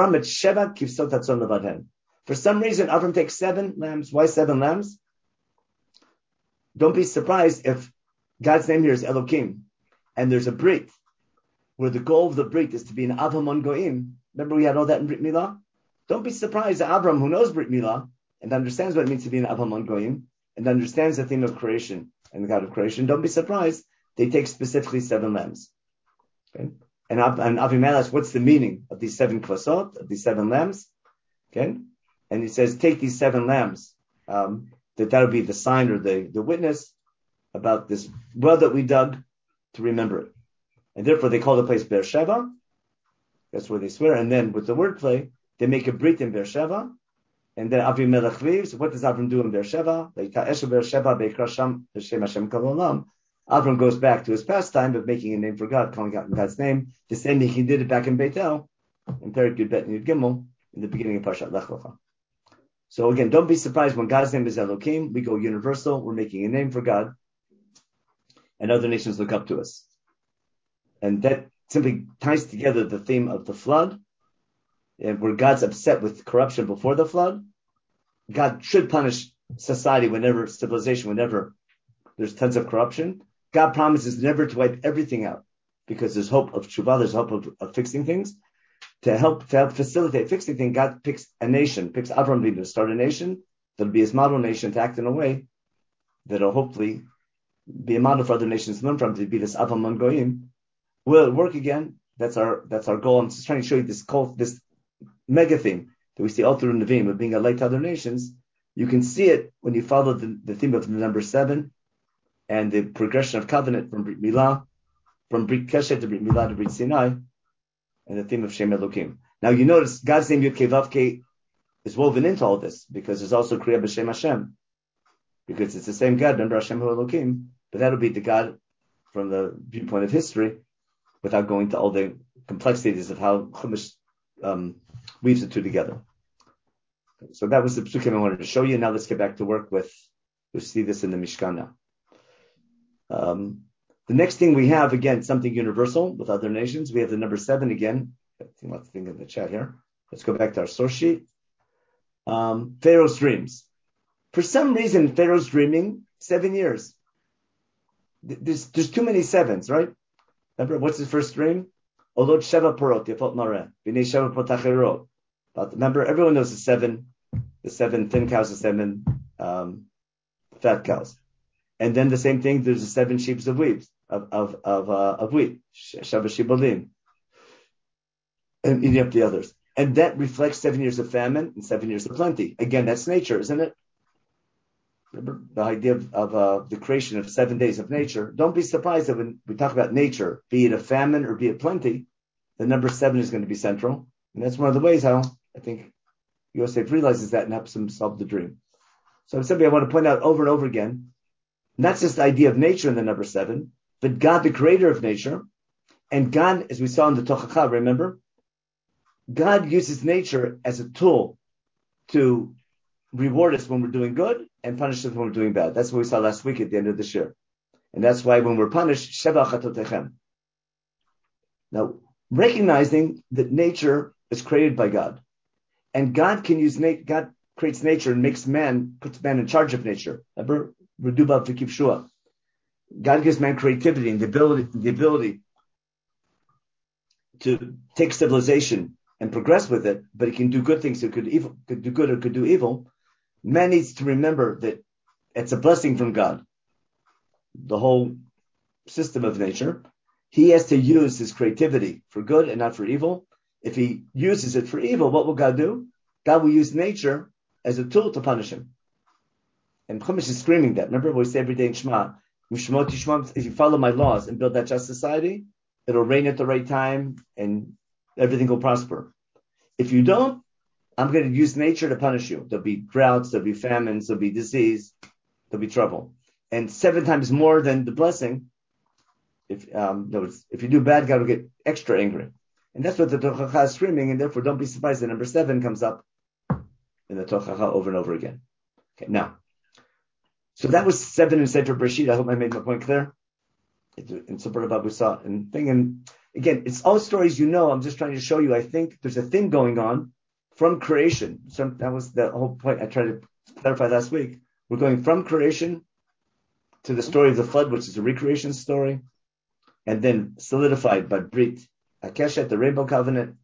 some reason, Avram takes seven lambs. Why seven lambs? Don't be surprised if God's name here is Elokim, and there's a brit where the goal of the brit is to be an Avamon Goim. Remember, we had all that in Brit Milah. Don't be surprised that Avram, who knows Brit Milah and understands what it means to be an Avamon Goim and understands the theme of creation and the God of creation, don't be surprised they take specifically seven lambs. Okay. And, and Avimelech, what's the meaning of these seven kvasot, of these seven lambs? Okay, and he says, take these seven lambs. Um, that that'll be the sign or the, the witness about this well that we dug to remember it. And therefore they call the place Beersheba. That's where they swear. And then with the wordplay, they make a brit in Beersheba. And then Avimelech leaves. What does Avram do in Beersheba? Avram goes back to his pastime of making a name for God, calling out in God's name, the same thing he did it back in Beitel, in Perek Yud Bet and Yud Gimel, in the beginning of Parshat Lech Lecha. So again, don't be surprised when God's name is Elokim, we go universal, we're making a name for God, and other nations look up to us. And that simply ties together the theme of the flood, and where God's upset with corruption before the flood. God should punish society whenever, civilization, whenever there's tons of corruption. God promises never to wipe everything out because there's hope of tshuva, there's hope of, of fixing things. To help to help facilitate fixing things, God picks a nation, picks Avram to start a nation that'll be his model nation to act in a way that'll hopefully be a model for other nations to learn from, to be this Avram Goyim. Will it work again? That's our that's our goal. I'm just trying to show you this cult, this mega theme that we see all through Nevi'im of being a light to other nations. You can see it when you follow the, the theme of the number seven and the progression of covenant from Brit Milah, from Brit Keshet to Brit Milah to Brit Sinai, and the theme of Shem Elokim. Now you notice God's name Yud Kei Vav Kei is woven into all this because there's also Kriya B'Shem Hashem, because it's the same God. Remember Hashem Hu Elokim, but that'll be the God from the viewpoint of history, without going to all the complexities of how Chumash um, weaves the two together. So that was the psukim I wanted to show you. Now let's get back to work with, we see this in the Mishkan now. Um, the next thing we have, again, something universal with other nations. We have the number seven again. I think let's think in the chat here. Let's go back to our source sheet. Um, Pharaoh's dreams. For some reason, Pharaoh's dreaming seven years. There's, there's too many sevens, right? Remember, what's his first dream? Olot Sheva Porot, Yafot Mareh, B'nei Sheva Potachirot. But remember, everyone knows the seven, the seven thin cows, the seven um, fat cows. And then the same thing, there's the seven sheaves of wheat, of of of, uh, of wheat, Sheva Shibolim, and eating up the others. And that reflects seven years of famine and seven years of plenty. Again, that's nature, isn't it? Remember the idea of, of uh, the creation of seven days of nature. Don't be surprised that when we talk about nature, be it a famine or be it plenty, the number seven is going to be central. And that's one of the ways how I think Yosef realizes that and helps him solve the dream. So simply I want to point out over and over again, not just the idea of nature in the number seven, but God, the creator of nature, and God, as we saw in the Tochacha, remember, God uses nature as a tool to reward us when we're doing good and punish us when we're doing bad. That's what we saw last week at the end of this year. And that's why when we're punished, Sheva Chatotechem. Now, recognizing that nature is created by God, and God can use nature, God creates nature and makes man, puts man in charge of nature. Remember, Reduba V'kiv Shua. God gives man creativity and the ability, the ability to take civilization and progress with it, but he can do good things, it could evil, could do good or could do evil. Man needs to remember that it's a blessing from God. The whole system of nature. He has to use his creativity for good and not for evil. If he uses it for evil, what will God do? God will use nature as a tool to punish him. And Chumash is screaming that. Remember what we say every day in Shema? If you follow my laws and build that just society, it'll rain at the right time and everything will prosper. If you don't, I'm going to use nature to punish you. There'll be droughts, there'll be famines, there'll be disease, there'll be trouble. And seven times more than the blessing, if um, no, if you do bad, God will get extra angry. And that's what the Tochacha is screaming, and therefore don't be surprised that number seven comes up in the Tochacha over and over again. Okay, now, so that was seven in Sefer Bereshit. I hope I made my point clear. In support of what we saw and thing. And again, it's all stories you know. I'm just trying to show you, I think there's a thing going on from creation. So that was the whole point I tried to clarify last week. We're going from creation to the story of the flood, which is a recreation story, and then solidified by Brit Hakeshet, the Rainbow Covenant.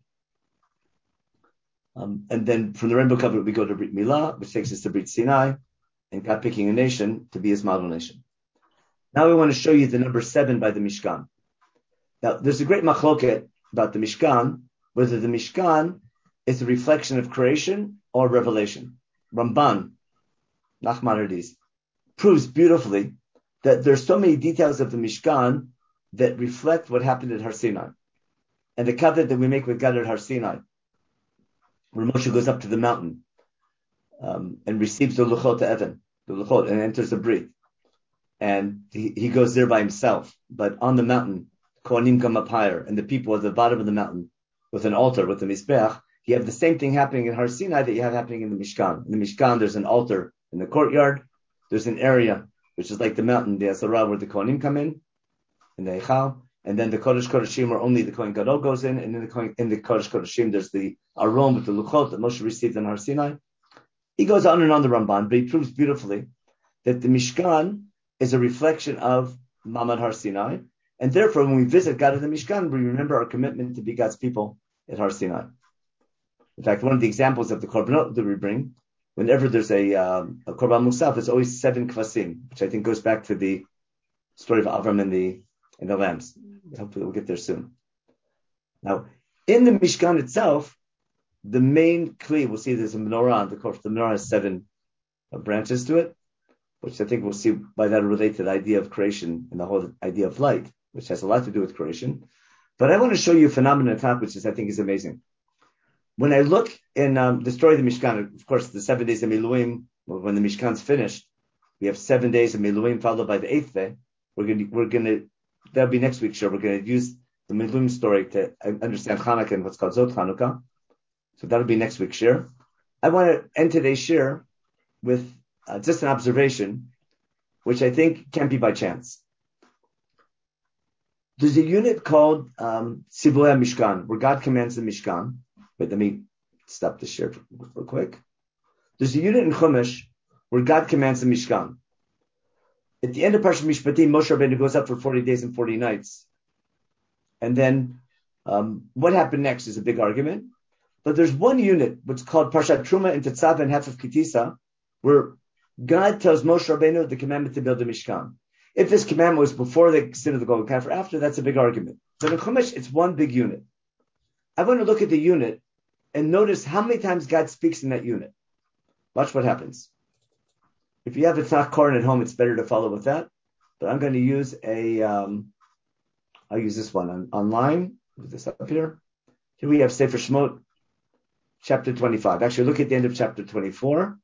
Um, and then from the Rainbow Covenant, we go to Brit Milah, which takes us to Brit Sinai, and God picking a nation to be his model nation. Now we want to show you the number seven by the Mishkan. Now, there's a great machloket about the Mishkan, whether the Mishkan is a reflection of creation or revelation. Ramban, Nachmanides, proves beautifully that there's so many details of the Mishkan that reflect what happened at Har Sinai. And the covenant that we make with God at Har Sinai, where Moshe goes up to the mountain um, and receives the Luchot to Evan, the Luchot, and enters the Brit. And he, he goes there by himself. But on the mountain, Kohanim come up higher, and the people at the bottom of the mountain with an altar, with the Mizbeach. You have the same thing happening in Har Sinai that you have happening in the Mishkan. In the Mishkan, there's an altar in the courtyard. There's an area, which is like the mountain, the Asarah, where the Kohanim come in, in the Eichal. And then the Kodesh Kodeshim, where only the Kohen Gadol goes in. And in the, Kohen, in the Kodesh Kodeshim, there's the Aron with the Luchot that Moshe received in Har Sinai. He goes on and on the Ramban, but he proves beautifully that the Mishkan is a reflection of Mamad Har Sinai. And therefore, when we visit God at the Mishkan, we remember our commitment to be God's people at Har Sinai. In fact, one of the examples of the Korbanot that we bring, whenever there's a, um, a Korban Musaf, there's always seven kvasim, which I think goes back to the story of Avram and the, and the lambs. Hopefully we'll get there soon. Now, in the Mishkan itself, the main kli, we'll see there's a menorah on the course. The menorah has seven uh, branches to it, which I think we'll see by that relate to the idea of creation and the whole idea of light, which has a lot to do with creation. But I want to show you a phenomenon at top, which is, I think, is amazing. When I look in um, the story of the Mishkan, of course, the seven days of Miluim, when the Mishkan's finished, we have seven days of Miluim followed by the eighth day. We're going to, we're going to that'll be next week's show. We're going to use the Milum story to understand Hanukkah and what's called Zot Hanukkah. So that'll be next week's shir. I want to end today's shir with uh, just an observation, which I think can't be by chance. There's a unit called um, Sivuei Mishkan, where God commands the Mishkan. Wait, let me stop the shir real quick. There's a unit in Chumash where God commands the Mishkan. At the end of Parshat Mishpatim, Moshe Rabbeinu goes up for forty days and forty nights. And then um, what happened next is a big argument. But there's one unit, which is called Parshat Truma and Tetzaveh and half of Kitisa, where God tells Moshe Rabbeinu the commandment to build a Mishkan. If this commandment was before they consider the golden calf or after, that's a big argument. But in Chumash, it's one big unit. I want to look at the unit and notice how many times God speaks in that unit. Watch what happens. If you have a Tzach Koren at home, it's better to follow with that. But I'm going to use a, um, I'll use this one on, online. Put this up here. Here we have Sefer Shemot, chapter twenty-five. Actually, look at the end of chapter twenty-four.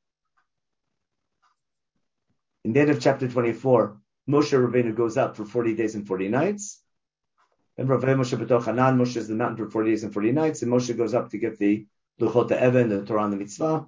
In the end of chapter twenty-four, Moshe Rabbeinu goes up for forty days and forty nights. Remember, Moshe b'toch Hanan, Moshe is in the mountain for forty days and forty nights, and Moshe goes up to get the Luchot HaEvan, the Torah and the Mitzvah.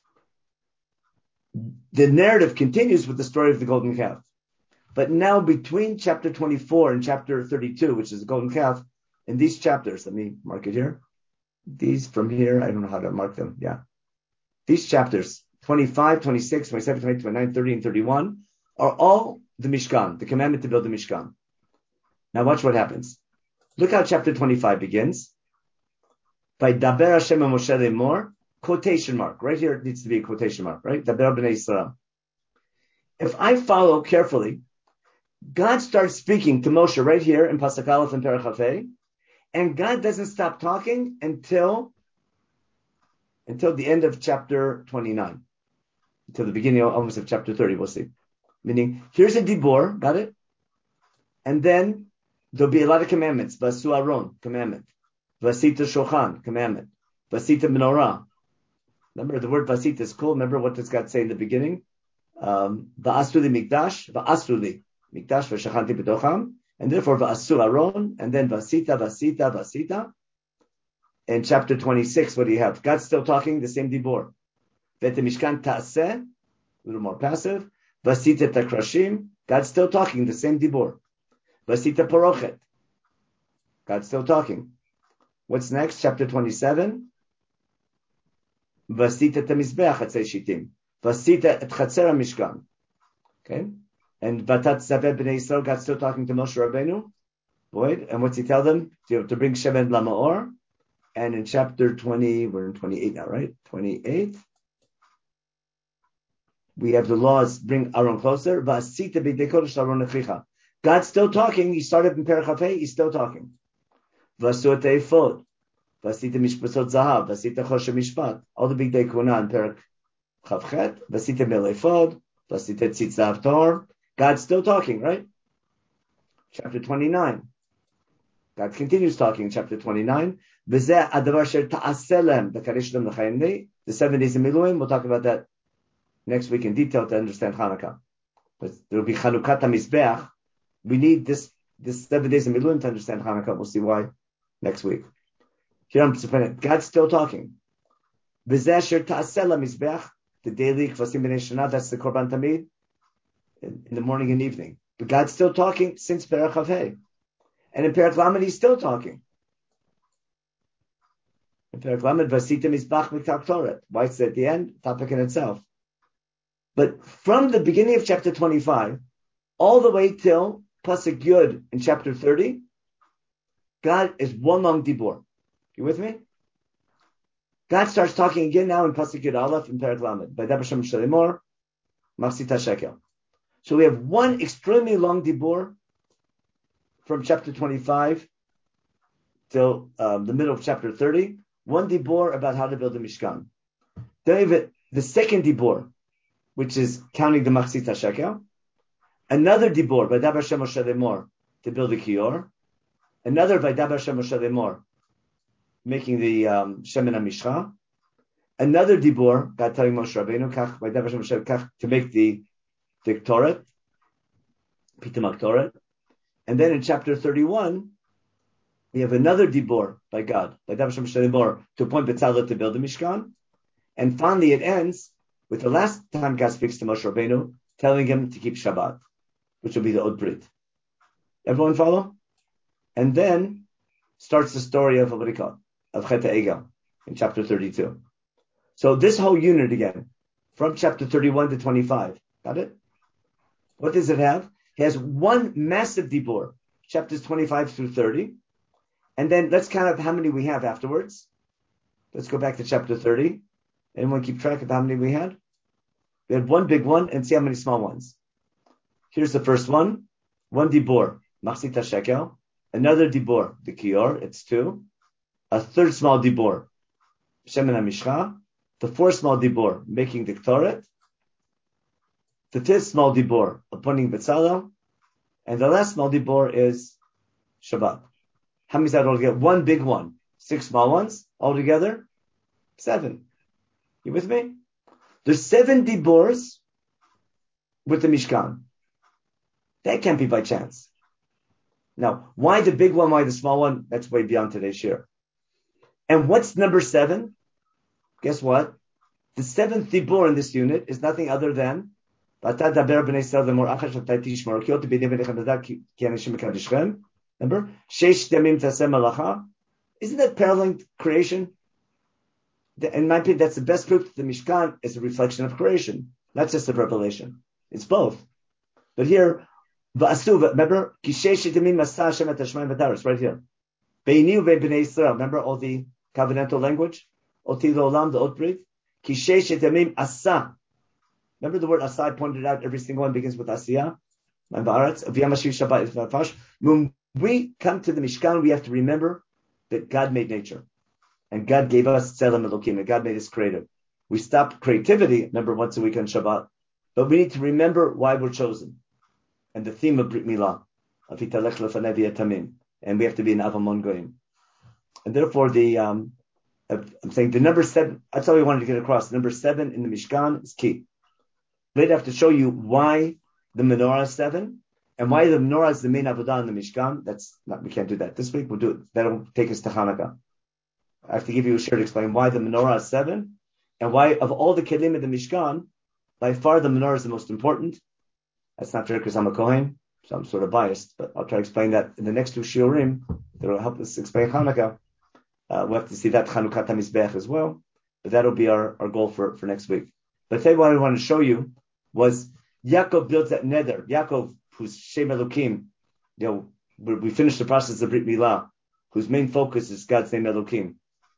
The narrative continues with the story of the golden calf. But now between chapter twenty-four and chapter thirty-two, which is the golden calf, in these chapters, let me mark it here. These from here, I don't know how to mark them. Yeah. These chapters, twenty-five, twenty-six, twenty-seven, twenty-eight, twenty-nine, thirty, and thirty-one, are all the Mishkan, the commandment to build the Mishkan. Now watch what happens. Look how chapter twenty-five begins. By Daber Hashem Moshe Lemor, quotation mark. Right here it needs to be a quotation mark, right? Daber B'nai Yisrael. If I follow carefully, God starts speaking to Moshe right here in Pasuk Aleph and Perach Hafei, and God doesn't stop talking until until the end of chapter twenty-nine, until the beginning almost of chapter thirty. We'll see. Meaning, here's a dibor, got it? And then there'll be a lot of commandments. Vasu Aron, commandment. Vasita Shochan, commandment. Vasita Menorah. Remember, the word Vasita is cool. Remember what does God say in the beginning? Um, Va'asuli Mikdash, Va'asuli Mikdash, V'shachanti B'tocham. And therefore, Va'asu Aron, and then Vasita, Vasita, Vasita. In chapter twenty-six, what do you have? God's still talking, the same dibor. Vet Mishkan Ta'aseh, a little more passive. Vasita Takrashim, God's still talking, the same dibor. Vasita Porochet, God's still talking. What's next? Chapter twenty-seven. Vasita Tamizbeach Hatzei Shitim. Vasita Et Chatzer Mishkan. Okay? And Vatat Zaveh B'nai Yisrael, God's still talking to Moshe Rabbeinu. Boy, and what's he tell them? To, to bring Shemen Lamaor. And in chapter twenty, we're in twenty-eight now, right? twenty-eight. We have the laws, bring Aaron closer. Vasita B'nai Kodesh Aaron Echicha. God's still talking. He started in Perach Hafei, he's still talking. Vasut Eifod. Vasita Mishpatzot Zahav. Vasita Choshe Mishpat. All the big day Kuna in Perach Chavchet. Vasita Mil Eifod. Vasita Tzitzav Tor. God's still talking, right? Chapter twenty-nine. God continues talking in chapter twenty-nine. V'zeh adavar sher ta'aselem b'karesh dem l'chayim li. The seven days of Miluim. We'll talk about that next week in detail to understand Hanukkah. But there will be Chanukat HaMizbeach. We need this, this seven days of Miluim to understand Hanukkah. We'll see why next week. Here I'm it. God's still talking. V'zeh sher ta'asel HaMizbeach. The daily Kvasim B'nai Shana, that's the Korban Tamid. In, in the morning and evening. But God's still talking since Perach Hafei. And in Perach Lamed, he's still talking. In Perach Lamed, Vasita Mizbach Miktak Torah. Why it's at the end? Topic in itself. But from the beginning of chapter twenty-five, all the way till Pasuk Yud in chapter thirty, God is one long dibor. You with me? God starts talking again now in Pasuk Yud Aleph in Perach Lamed. By Dabar Shem Shalimor, Machzita Shekel. So we have one extremely long dibur from chapter twenty-five till um, the middle of chapter thirty. One dibur about how to build a Mishkan. Then we have the second dibur, which is counting the Machzita Shekel. Another dibur by Dabar Shem Moshe Lemor to build the Kior. Another by Dabar Shem Moshe Lemor making the um, Shemen HaMishcha. Another dibur, God telling Moshe Rabbeinu kach by Dabar Shem Moshe kach to make the the Torah, Pitam Torah, And then in chapter thirty-one, we have another dibor by God, by David Shemor, to appoint Betzalel to build the Mishkan. And finally, it ends with the last time God speaks to Moshe Rabbeinu, telling him to keep Shabbat, which will be the Od Brit. Everyone follow? And then starts the story of what do you call it? Of Chet HaEgel in chapter thirty-two. So this whole unit again, from chapter thirty-one to twenty-five, got it? What does it have? It has one massive dibor, chapters twenty-five through thirty. And then let's count up how many we have afterwards. Let's go back to chapter thirty. Anyone keep track of how many we had? We had one big one and see how many small ones. Here's the first one. One dibor, Machzit HaShekel. Another dibor, the Kior, it's two. A third small dibor, Shemen HaMishcha. The fourth small dibor, making the Ktoret. The fifth small dibor, appointing Betzalel. And the last small dibor is Shabbat. How many is that altogether? One big one. Six small ones altogether? Seven. You with me? There's seven dibors with the Mishkan. That can't be by chance. Now, why the big one, why the small one? That's way beyond today's year. And what's number seven? Guess what? The seventh dibor in this unit is nothing other than remember? Isn't that paralleling creation? In my opinion, that's the best proof that the Mishkan is a reflection of creation, not just a revelation. It's both. But here, remember, it's right here. Remember all the covenantal language? Oti Olam, the Ot Brit. Remember the word asa, I pointed out, every single one begins with asiyah. When we come to the Mishkan, we have to remember that God made nature. And God gave us Tzelem Elokim, and God made us creative. We stop creativity, remember, once a week on Shabbat. But we need to remember why we're chosen. And the theme of Brit Milah, and we have to be an Avamon Goyim. And therefore, the um, I'm saying the number seven, that's all we wanted to get across. Number seven in the Mishkan is key. Later I have to show you why the menorah is seven, and why the menorah is the main avodah in the Mishkan. That's not, we can't do that this week. We'll do it. That'll take us to Hanukkah. I have to give you a share to explain why the menorah is seven, and why of all the kelim in the Mishkan, by far the menorah is the most important. That's not true because I'm a Kohen, so I'm sort of biased, but I'll try to explain that in the next two shiurim that will help us explain Hanukkah. Uh, we'll have to see that Chanukah HaMizbech as well, but that'll be our, our goal for, for next week. But tell you what I want to show you was Yaakov builds that nether. Yaakov, who's Shem Elokim, you know, we, we finished the process of Brit Milah, whose main focus is God's name Elokim.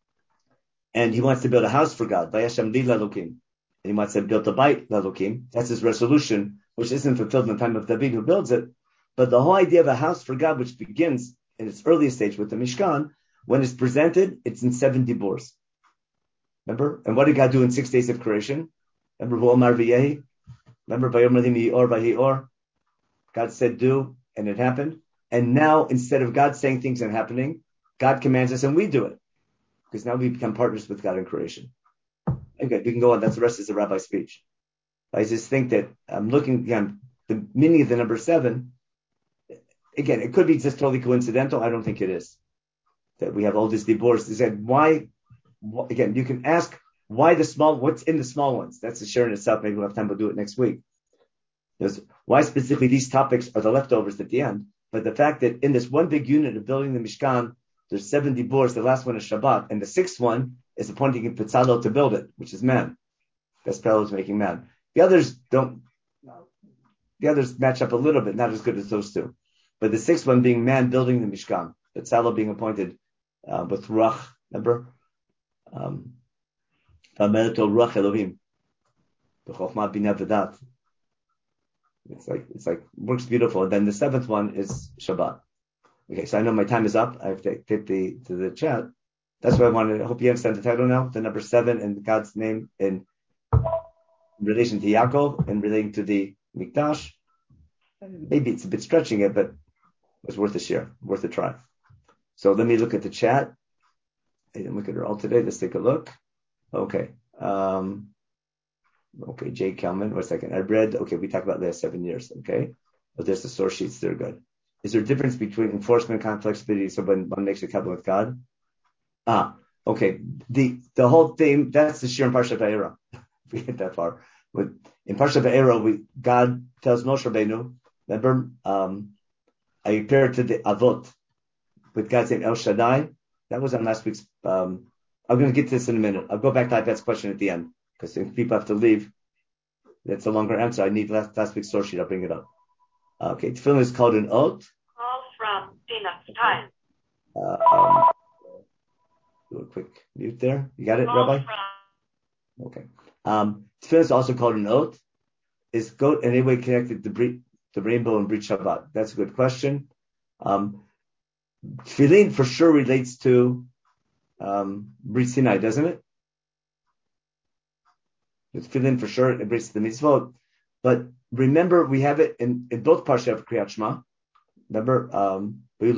And he wants to build a house for God, Vayashem Li Elokim. And he wants to build a bait Elokim. That's his resolution, which isn't fulfilled in the time of David who builds it. But the whole idea of a house for God, which begins in its earliest stage with the Mishkan, when it's presented, it's in seven dibors. Remember? And what did God do in six days of creation? Remember, V'omar v'yehi? Remember, V'yomer li or v'hior? God said do, and it happened. And now, instead of God saying things and happening, God commands us and we do it. Because now we become partners with God in creation. Okay, we can go on. That's the rest of the rabbi's speech. I just think that I'm looking again, the meaning of the number seven, again, it could be just totally coincidental. I don't think it is. That we have all these divorce. They said, why, wh- again, you can ask why the small, what's in the small ones? That's a share in itself. Maybe we'll have time to do it next week. There's, why specifically these topics are the leftovers at the end. But the fact that in this one big unit of building the Mishkan, there's seven dibors, the last one is Shabbat, and the sixth one is appointing a Betzalel to build it, which is man. That's parallel to making man. The others don't, the others match up a little bit, not as good as those two. But the sixth one being man building the Mishkan, Betzalel being appointed uh, with Ruach, remember? Um, Ruach Elohim. It's like, it's like, works beautiful. And then the seventh one is Shabbat. Okay, so I know my time is up. I have to get the, to the chat. That's why I wanted, I hope you understand the title now, the number seven in God's name in relation to Yaakov and relating to the Mikdash. Maybe it's a bit stretching it, but it was worth a share, worth a try. So let me look at the chat. I didn't look at it all today. Let's take a look. Okay. Um, okay, Jay Kelman, one second. I read, okay, we talked about the last seven years, okay? But there's the source sheets, they're good. Is there a difference between enforcement and complexity? So when one makes a covenant with God? Ah, okay. The the whole thing, that's the Shir in Parshat Va'era. We get that far. With, in Parshat Va'era, we God tells Moshe Rabbeinu, remember, um, I appeared to the Avot with God's name El Shaddai. That was on last week's. Um, I'm going to get to this in a minute. I'll go back to Ipad's question at the end because if people have to leave, that's a longer answer. I need last, last week's source sheet. I'll bring it up. Okay, tefillin is called an ot. Call from Dina time. Uh, um, do a quick mute there. You got it, Call Rabbi? from. Okay. Um, tefillin is also called an ot. Is goat in any way connected to bre- the rainbow and Brit Shabbat? That's a good question. Um, tefillin for sure relates to um, Brit Sinai, doesn't it? The tefillin for sure embraces the mitzvot. But remember, we have it in, in both Parshat of Kriyat Shema. Remember, um, and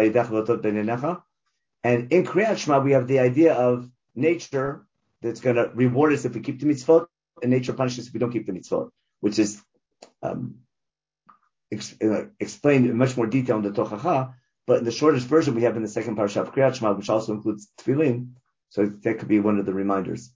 in Kriyat Shema, we have the idea of nature that's going to reward us if we keep the mitzvot, and nature punishes us if we don't keep the mitzvot, which is um, ex- uh, explained in much more detail in the Tochacha. But in the shortest version, we have in the second Parshat of Kriyat Shema, which also includes tefillin. So that could be one of the reminders.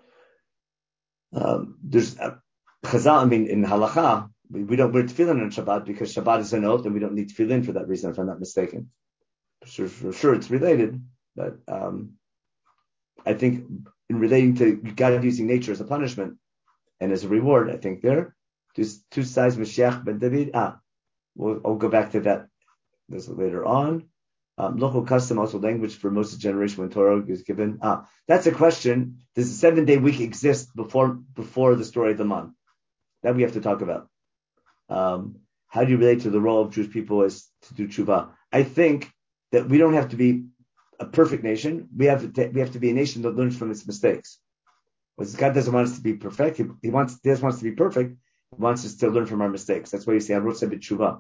Um, there's uh, Chazal, I mean, in Halacha, we, we don't wear tefillin on Shabbat because Shabbat is an oath and we don't need tefillin for that reason, if I'm not mistaken. For, for sure it's related, but um, I think in relating to God using nature as a punishment and as a reward, I think there, there's two sides, Mashiach ben David. Ah, we'll, I'll go back to that this later on. Um, local custom, also language for most of the generation when Torah is given. Ah, that's a question. Does the seven day week exist before before the story of the month? That we have to talk about. Um, how do you relate to the role of Jewish people as to do tshuva? I think that we don't have to be a perfect nation. We have to, we have to be a nation that learns from its mistakes. Because God doesn't want us to be perfect. He, he wants, he doesn't want us to be perfect. He wants us to learn from our mistakes. That's why you say, Arutza b'tshuva.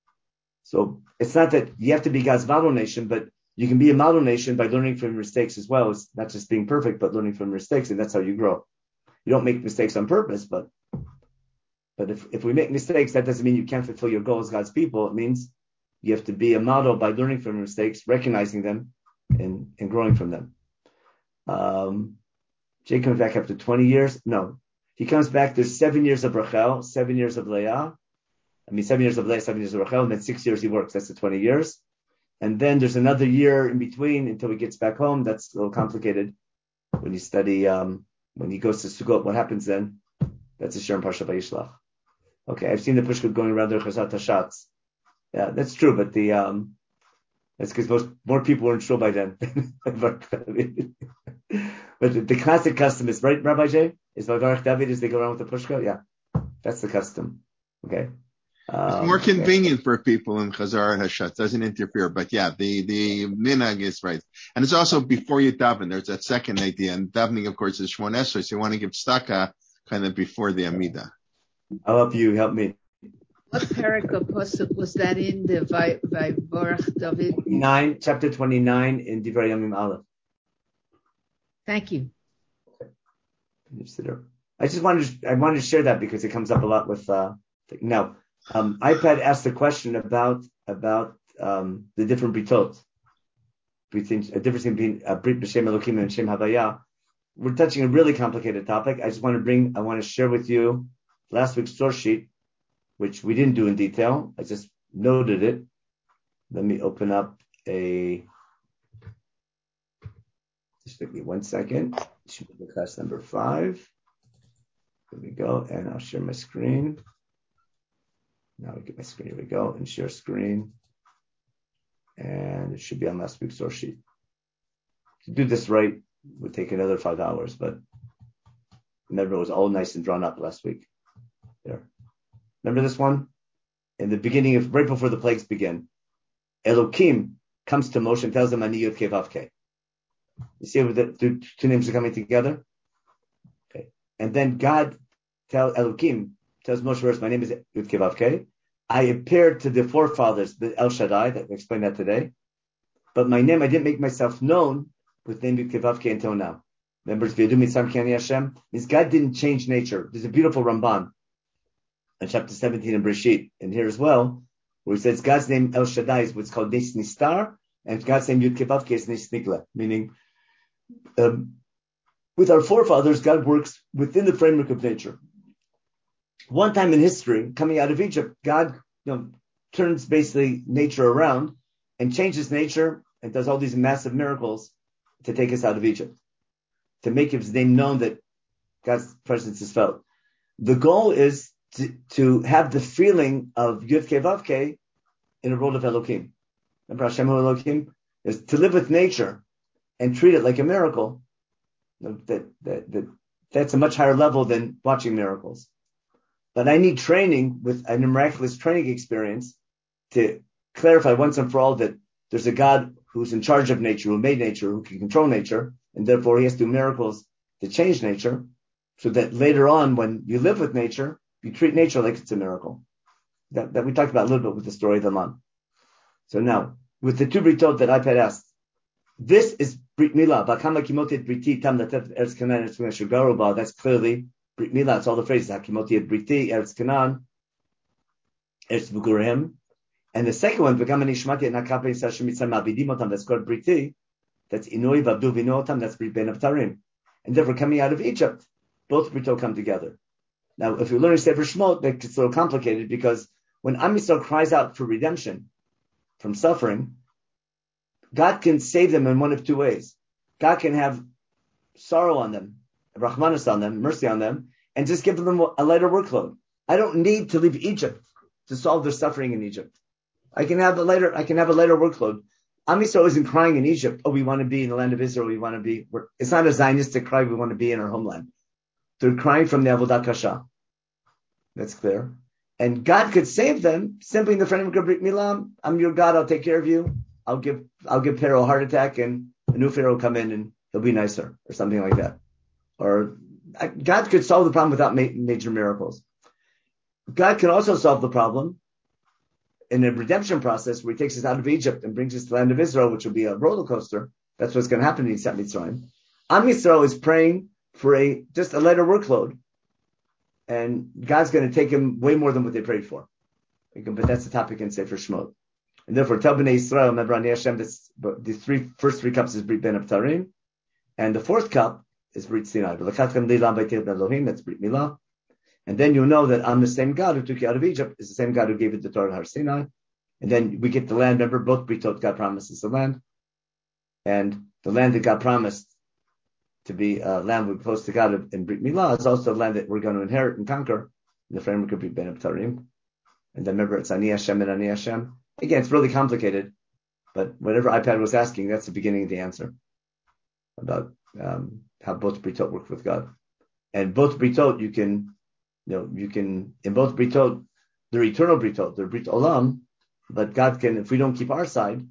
So it's not that you have to be God's model nation, but you can be a model nation by learning from your mistakes as well. It's not just being perfect, but learning from your mistakes, and that's how you grow. You don't make mistakes on purpose, but but if, if we make mistakes, that doesn't mean you can't fulfill your goal as God's people. It means you have to be a model by learning from your mistakes, recognizing them, and, and growing from them. Um, Jay comes back after twenty years. No, he comes back. There's seven years of Rachel, seven years of Leah. I mean, seven years of Leah, seven years of Rachel, and then six years he works. That's the twenty years. And then there's another year in between until he gets back home. That's a little complicated. When you study, um, when he goes to Sukkot, what happens then? That's a Shir in Parshat Vayishlach. Okay, I've seen the pushkut going around there, Chazat Hashatz. Yeah, that's true, but the, um, that's because most, more people were in shul by then. But the, the classic custom is, right, Rabbi Jay? Is Vavarach David as they go around with the pushkut? Yeah, that's the custom. Okay. Um, it's more convenient okay. for people in Chazar Hashat. Doesn't interfere, but yeah, the the minhag is right, and it's also before you daven. There's that second idea, and davening, of course, is Shmon Esrei, so you want to give tzedakah kind of before the Amidah. I'll help you. Help me. What parak was that in the Vavorach David? Nine, chapter twenty-nine in Divrei Yamim Aleph. Thank you. Okay. I just wanted to, I wanted to share that because it comes up a lot with uh, now. Um, iPad asked a question about about um, the different britot, between a difference between uh, Brit B'Shem Elokim and Shem Havaya. We're touching a really complicated topic. I just want to bring, I want to share with you last week's source sheet, which we didn't do in detail. I just noted it. Let me open up a. Just give me one second. It should be class number five. There we go, and I'll share my screen. Now we get my screen. Here we go, and share screen. And it should be on last week's source sheet. To do this right would take another five hours, but remember it was all nice and drawn up last week. There. Remember this one? In the beginning of, right before the plagues begin, Elokim comes to Moshe and tells him, Ani Yud Kei Vav Kei. You see how the two, two names are coming together? Okay. And then God tells Elokim, tells Moshe first, my name is Yud Kei Vav Kei. I appeared to the forefathers, the El Shaddai, that we explained that today. But my name, I didn't make myself known with the name Yud Kei Vav Kei until now. Remember, V'yadu Mitzam Ki Ani Hashem? Means God didn't change nature. There's a beautiful Ramban in chapter seventeen in Breshit, and here as well, where he says God's name El Shaddai is what's called Nes Nistar, and God's name Yud Kei Vav Kei is Nes Nigla, meaning um, with our forefathers, God works within the framework of nature. One time in history, coming out of Egypt, God you know, turns basically nature around and changes nature and does all these massive miracles to take us out of Egypt, to make his name known that God's presence is felt. The goal is to, to have the feeling of Yud Kei Vav Kei in a world of Elohim. Remember Hashem Hu Elohim? Is to live with nature and treat it like a miracle. That, that, that, that's a much higher level than watching miracles. But I need training with a miraculous training experience to clarify once and for all that there's a God who's in charge of nature, who made nature, who can control nature, and therefore he has to do miracles to change nature, so that later on, when you live with nature, you treat nature like it's a miracle. That, that we talked about a little bit with the story of the man. So now, with the two britot that iPad asked, this is Brit Milah. That's clearly Brit Milah. It's all the phrases. Hakimotit Briti, Eretz Canaan, Eretz V'Gurehim. And the second one, that's called Briti. That's Inoi V'Abdu V'Inotam. That's Brit Ben Avtarim. And therefore, coming out of Egypt, both Britot come together. Now, if you're learning Sefer Shemot, it's a little complicated because when Am Yisrael cries out for redemption from suffering, God can save them in one of two ways. God can have sorrow on them, Rahmanas on them, mercy on them, and just give them a lighter workload. I don't need to leave Egypt to solve their suffering in Egypt. I can have a lighter, I can have a lighter workload. Am Yisrael isn't crying in Egypt. Oh, we want to be in the land of Israel. We want to be. We're, it's not a Zionistic cry. We want to be in our homeland. They're crying from the Avodah Kasha. That's clear. And God could save them simply in the framework of Brit Milah. I'm your God. I'll take care of you. I'll give I'll give Pharaoh a heart attack, and a new Pharaoh will come in and he'll be nicer, or something like that. Or God could solve the problem without ma- major miracles. God can also solve the problem in a redemption process where he takes us out of Egypt and brings us to the land of Israel, which will be a roller coaster. That's what's going to happen in Yetziat Mitzrayim. Am Yisrael is praying for a just a lighter workload, and God's going to take him way more than what they prayed for. But that's the topic in Sefer Shemot. And therefore, Tel B'nai Yisrael, remember Ani Hashem, this, the three, first three cups is Brit Ben Avtarim, and the fourth cup is Brit Sinai. That's Brit Milah. And then you know that I'm the same God who took you out of Egypt, is the same God who gave you the Torah Har Sinai. And then we get the land. Remember, both Britot, God promises the land. And the land that God promised to be a land we're close to God in Brit Milah is also the land that we're going to inherit and conquer in the framework of Brit Ben Avtarim. And then remember, it's Ani Hashem and Ani Hashem. Again, it's really complicated, but whatever iPad was asking, that's the beginning of the answer about um, how both Britot work with God. And both Britot, you can, you know, you can, in both Britot, they're eternal Britot, they're Brit Olam, but God can, if we don't keep our side,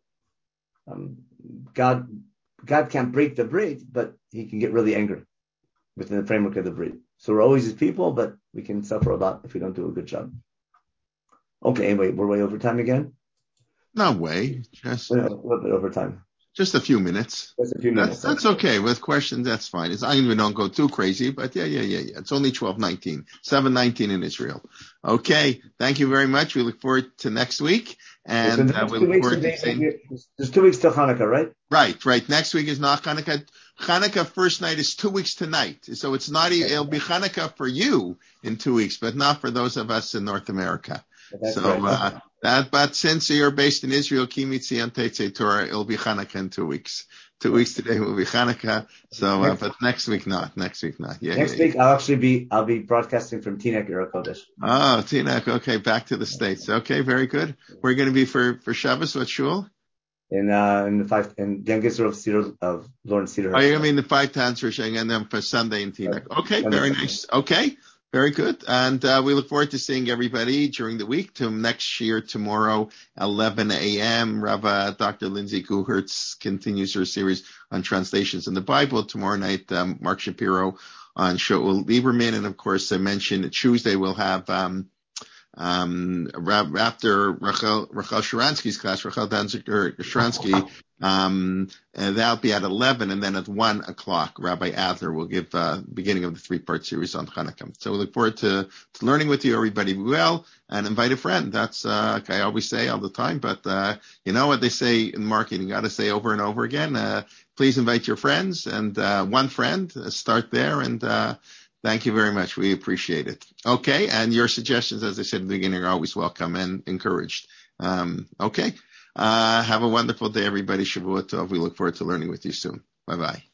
um, God, God can't break the Brit, but he can get really angry within the framework of the Brit. So we're always his people, but we can suffer a lot if we don't do a good job. Okay, anyway, we're way over time again? No way. Just a little bit over time. Just a few minutes. Just a few minutes. That's, that's okay. With questions, that's fine. It's, I even don't go too crazy, but yeah, yeah, yeah, yeah. It's only twelve nineteen, seven nineteen in Israel. Okay. Thank you very much. We look forward to next week. And uh, we look forward to seeing. There's two weeks till Hanukkah, right? Right, right. Next week is not Hanukkah. Hanukkah first night is two weeks tonight. So it's not, it'll be Hanukkah for you in two weeks, but not for those of us in North America. That's so, right. uh, that, but since you're based in Israel, Kimitzi and Tetzei Torah, it'll be Hanukkah in two weeks. Two weeks today will be Hanukkah. So, uh, but next week not. Next week not. Yeah. Next yeah, week yeah. I'll actually be I'll be broadcasting from Teaneck, Ira Kodesh. Oh, Teaneck. Okay, back to the States. Okay, very good. We're going to be for for Shabbos. What shul? In uh in the five in Young Israel of Cedar of Lawrence Cedar. Oh, you mean the five towns for Sheng and then for Sunday in Teaneck. Okay, very nice. Okay. Very good. And uh, we look forward to seeing everybody during the week. To next year, tomorrow, eleven a.m., Rabbi Doctor Lindsay Kuhertz continues her series on translations in the Bible. Tomorrow night, um, Mark Shapiro on Shaul Lieberman. And, of course, I mentioned Tuesday we'll have um, um, after Rachel, Rachel Sharansky's class, Rachel Danziger Sharansky, um, and that'll be at eleven, and then at one o'clock, Rabbi Adler will give uh beginning of the three-part series on Hanukkah. So we look forward to, to learning with you. Everybody be well, and invite a friend. That's uh like I always say all the time, but uh you know what they say in marketing, you got to say over and over again. Uh please invite your friends, and uh one friend, uh, start there, and uh thank you very much. We appreciate it. Okay, and your suggestions, as I said in the beginning, are always welcome and encouraged. Um okay. Uh, have a wonderful day, everybody. Shavua Tov. We look forward to learning with you soon. Bye-bye.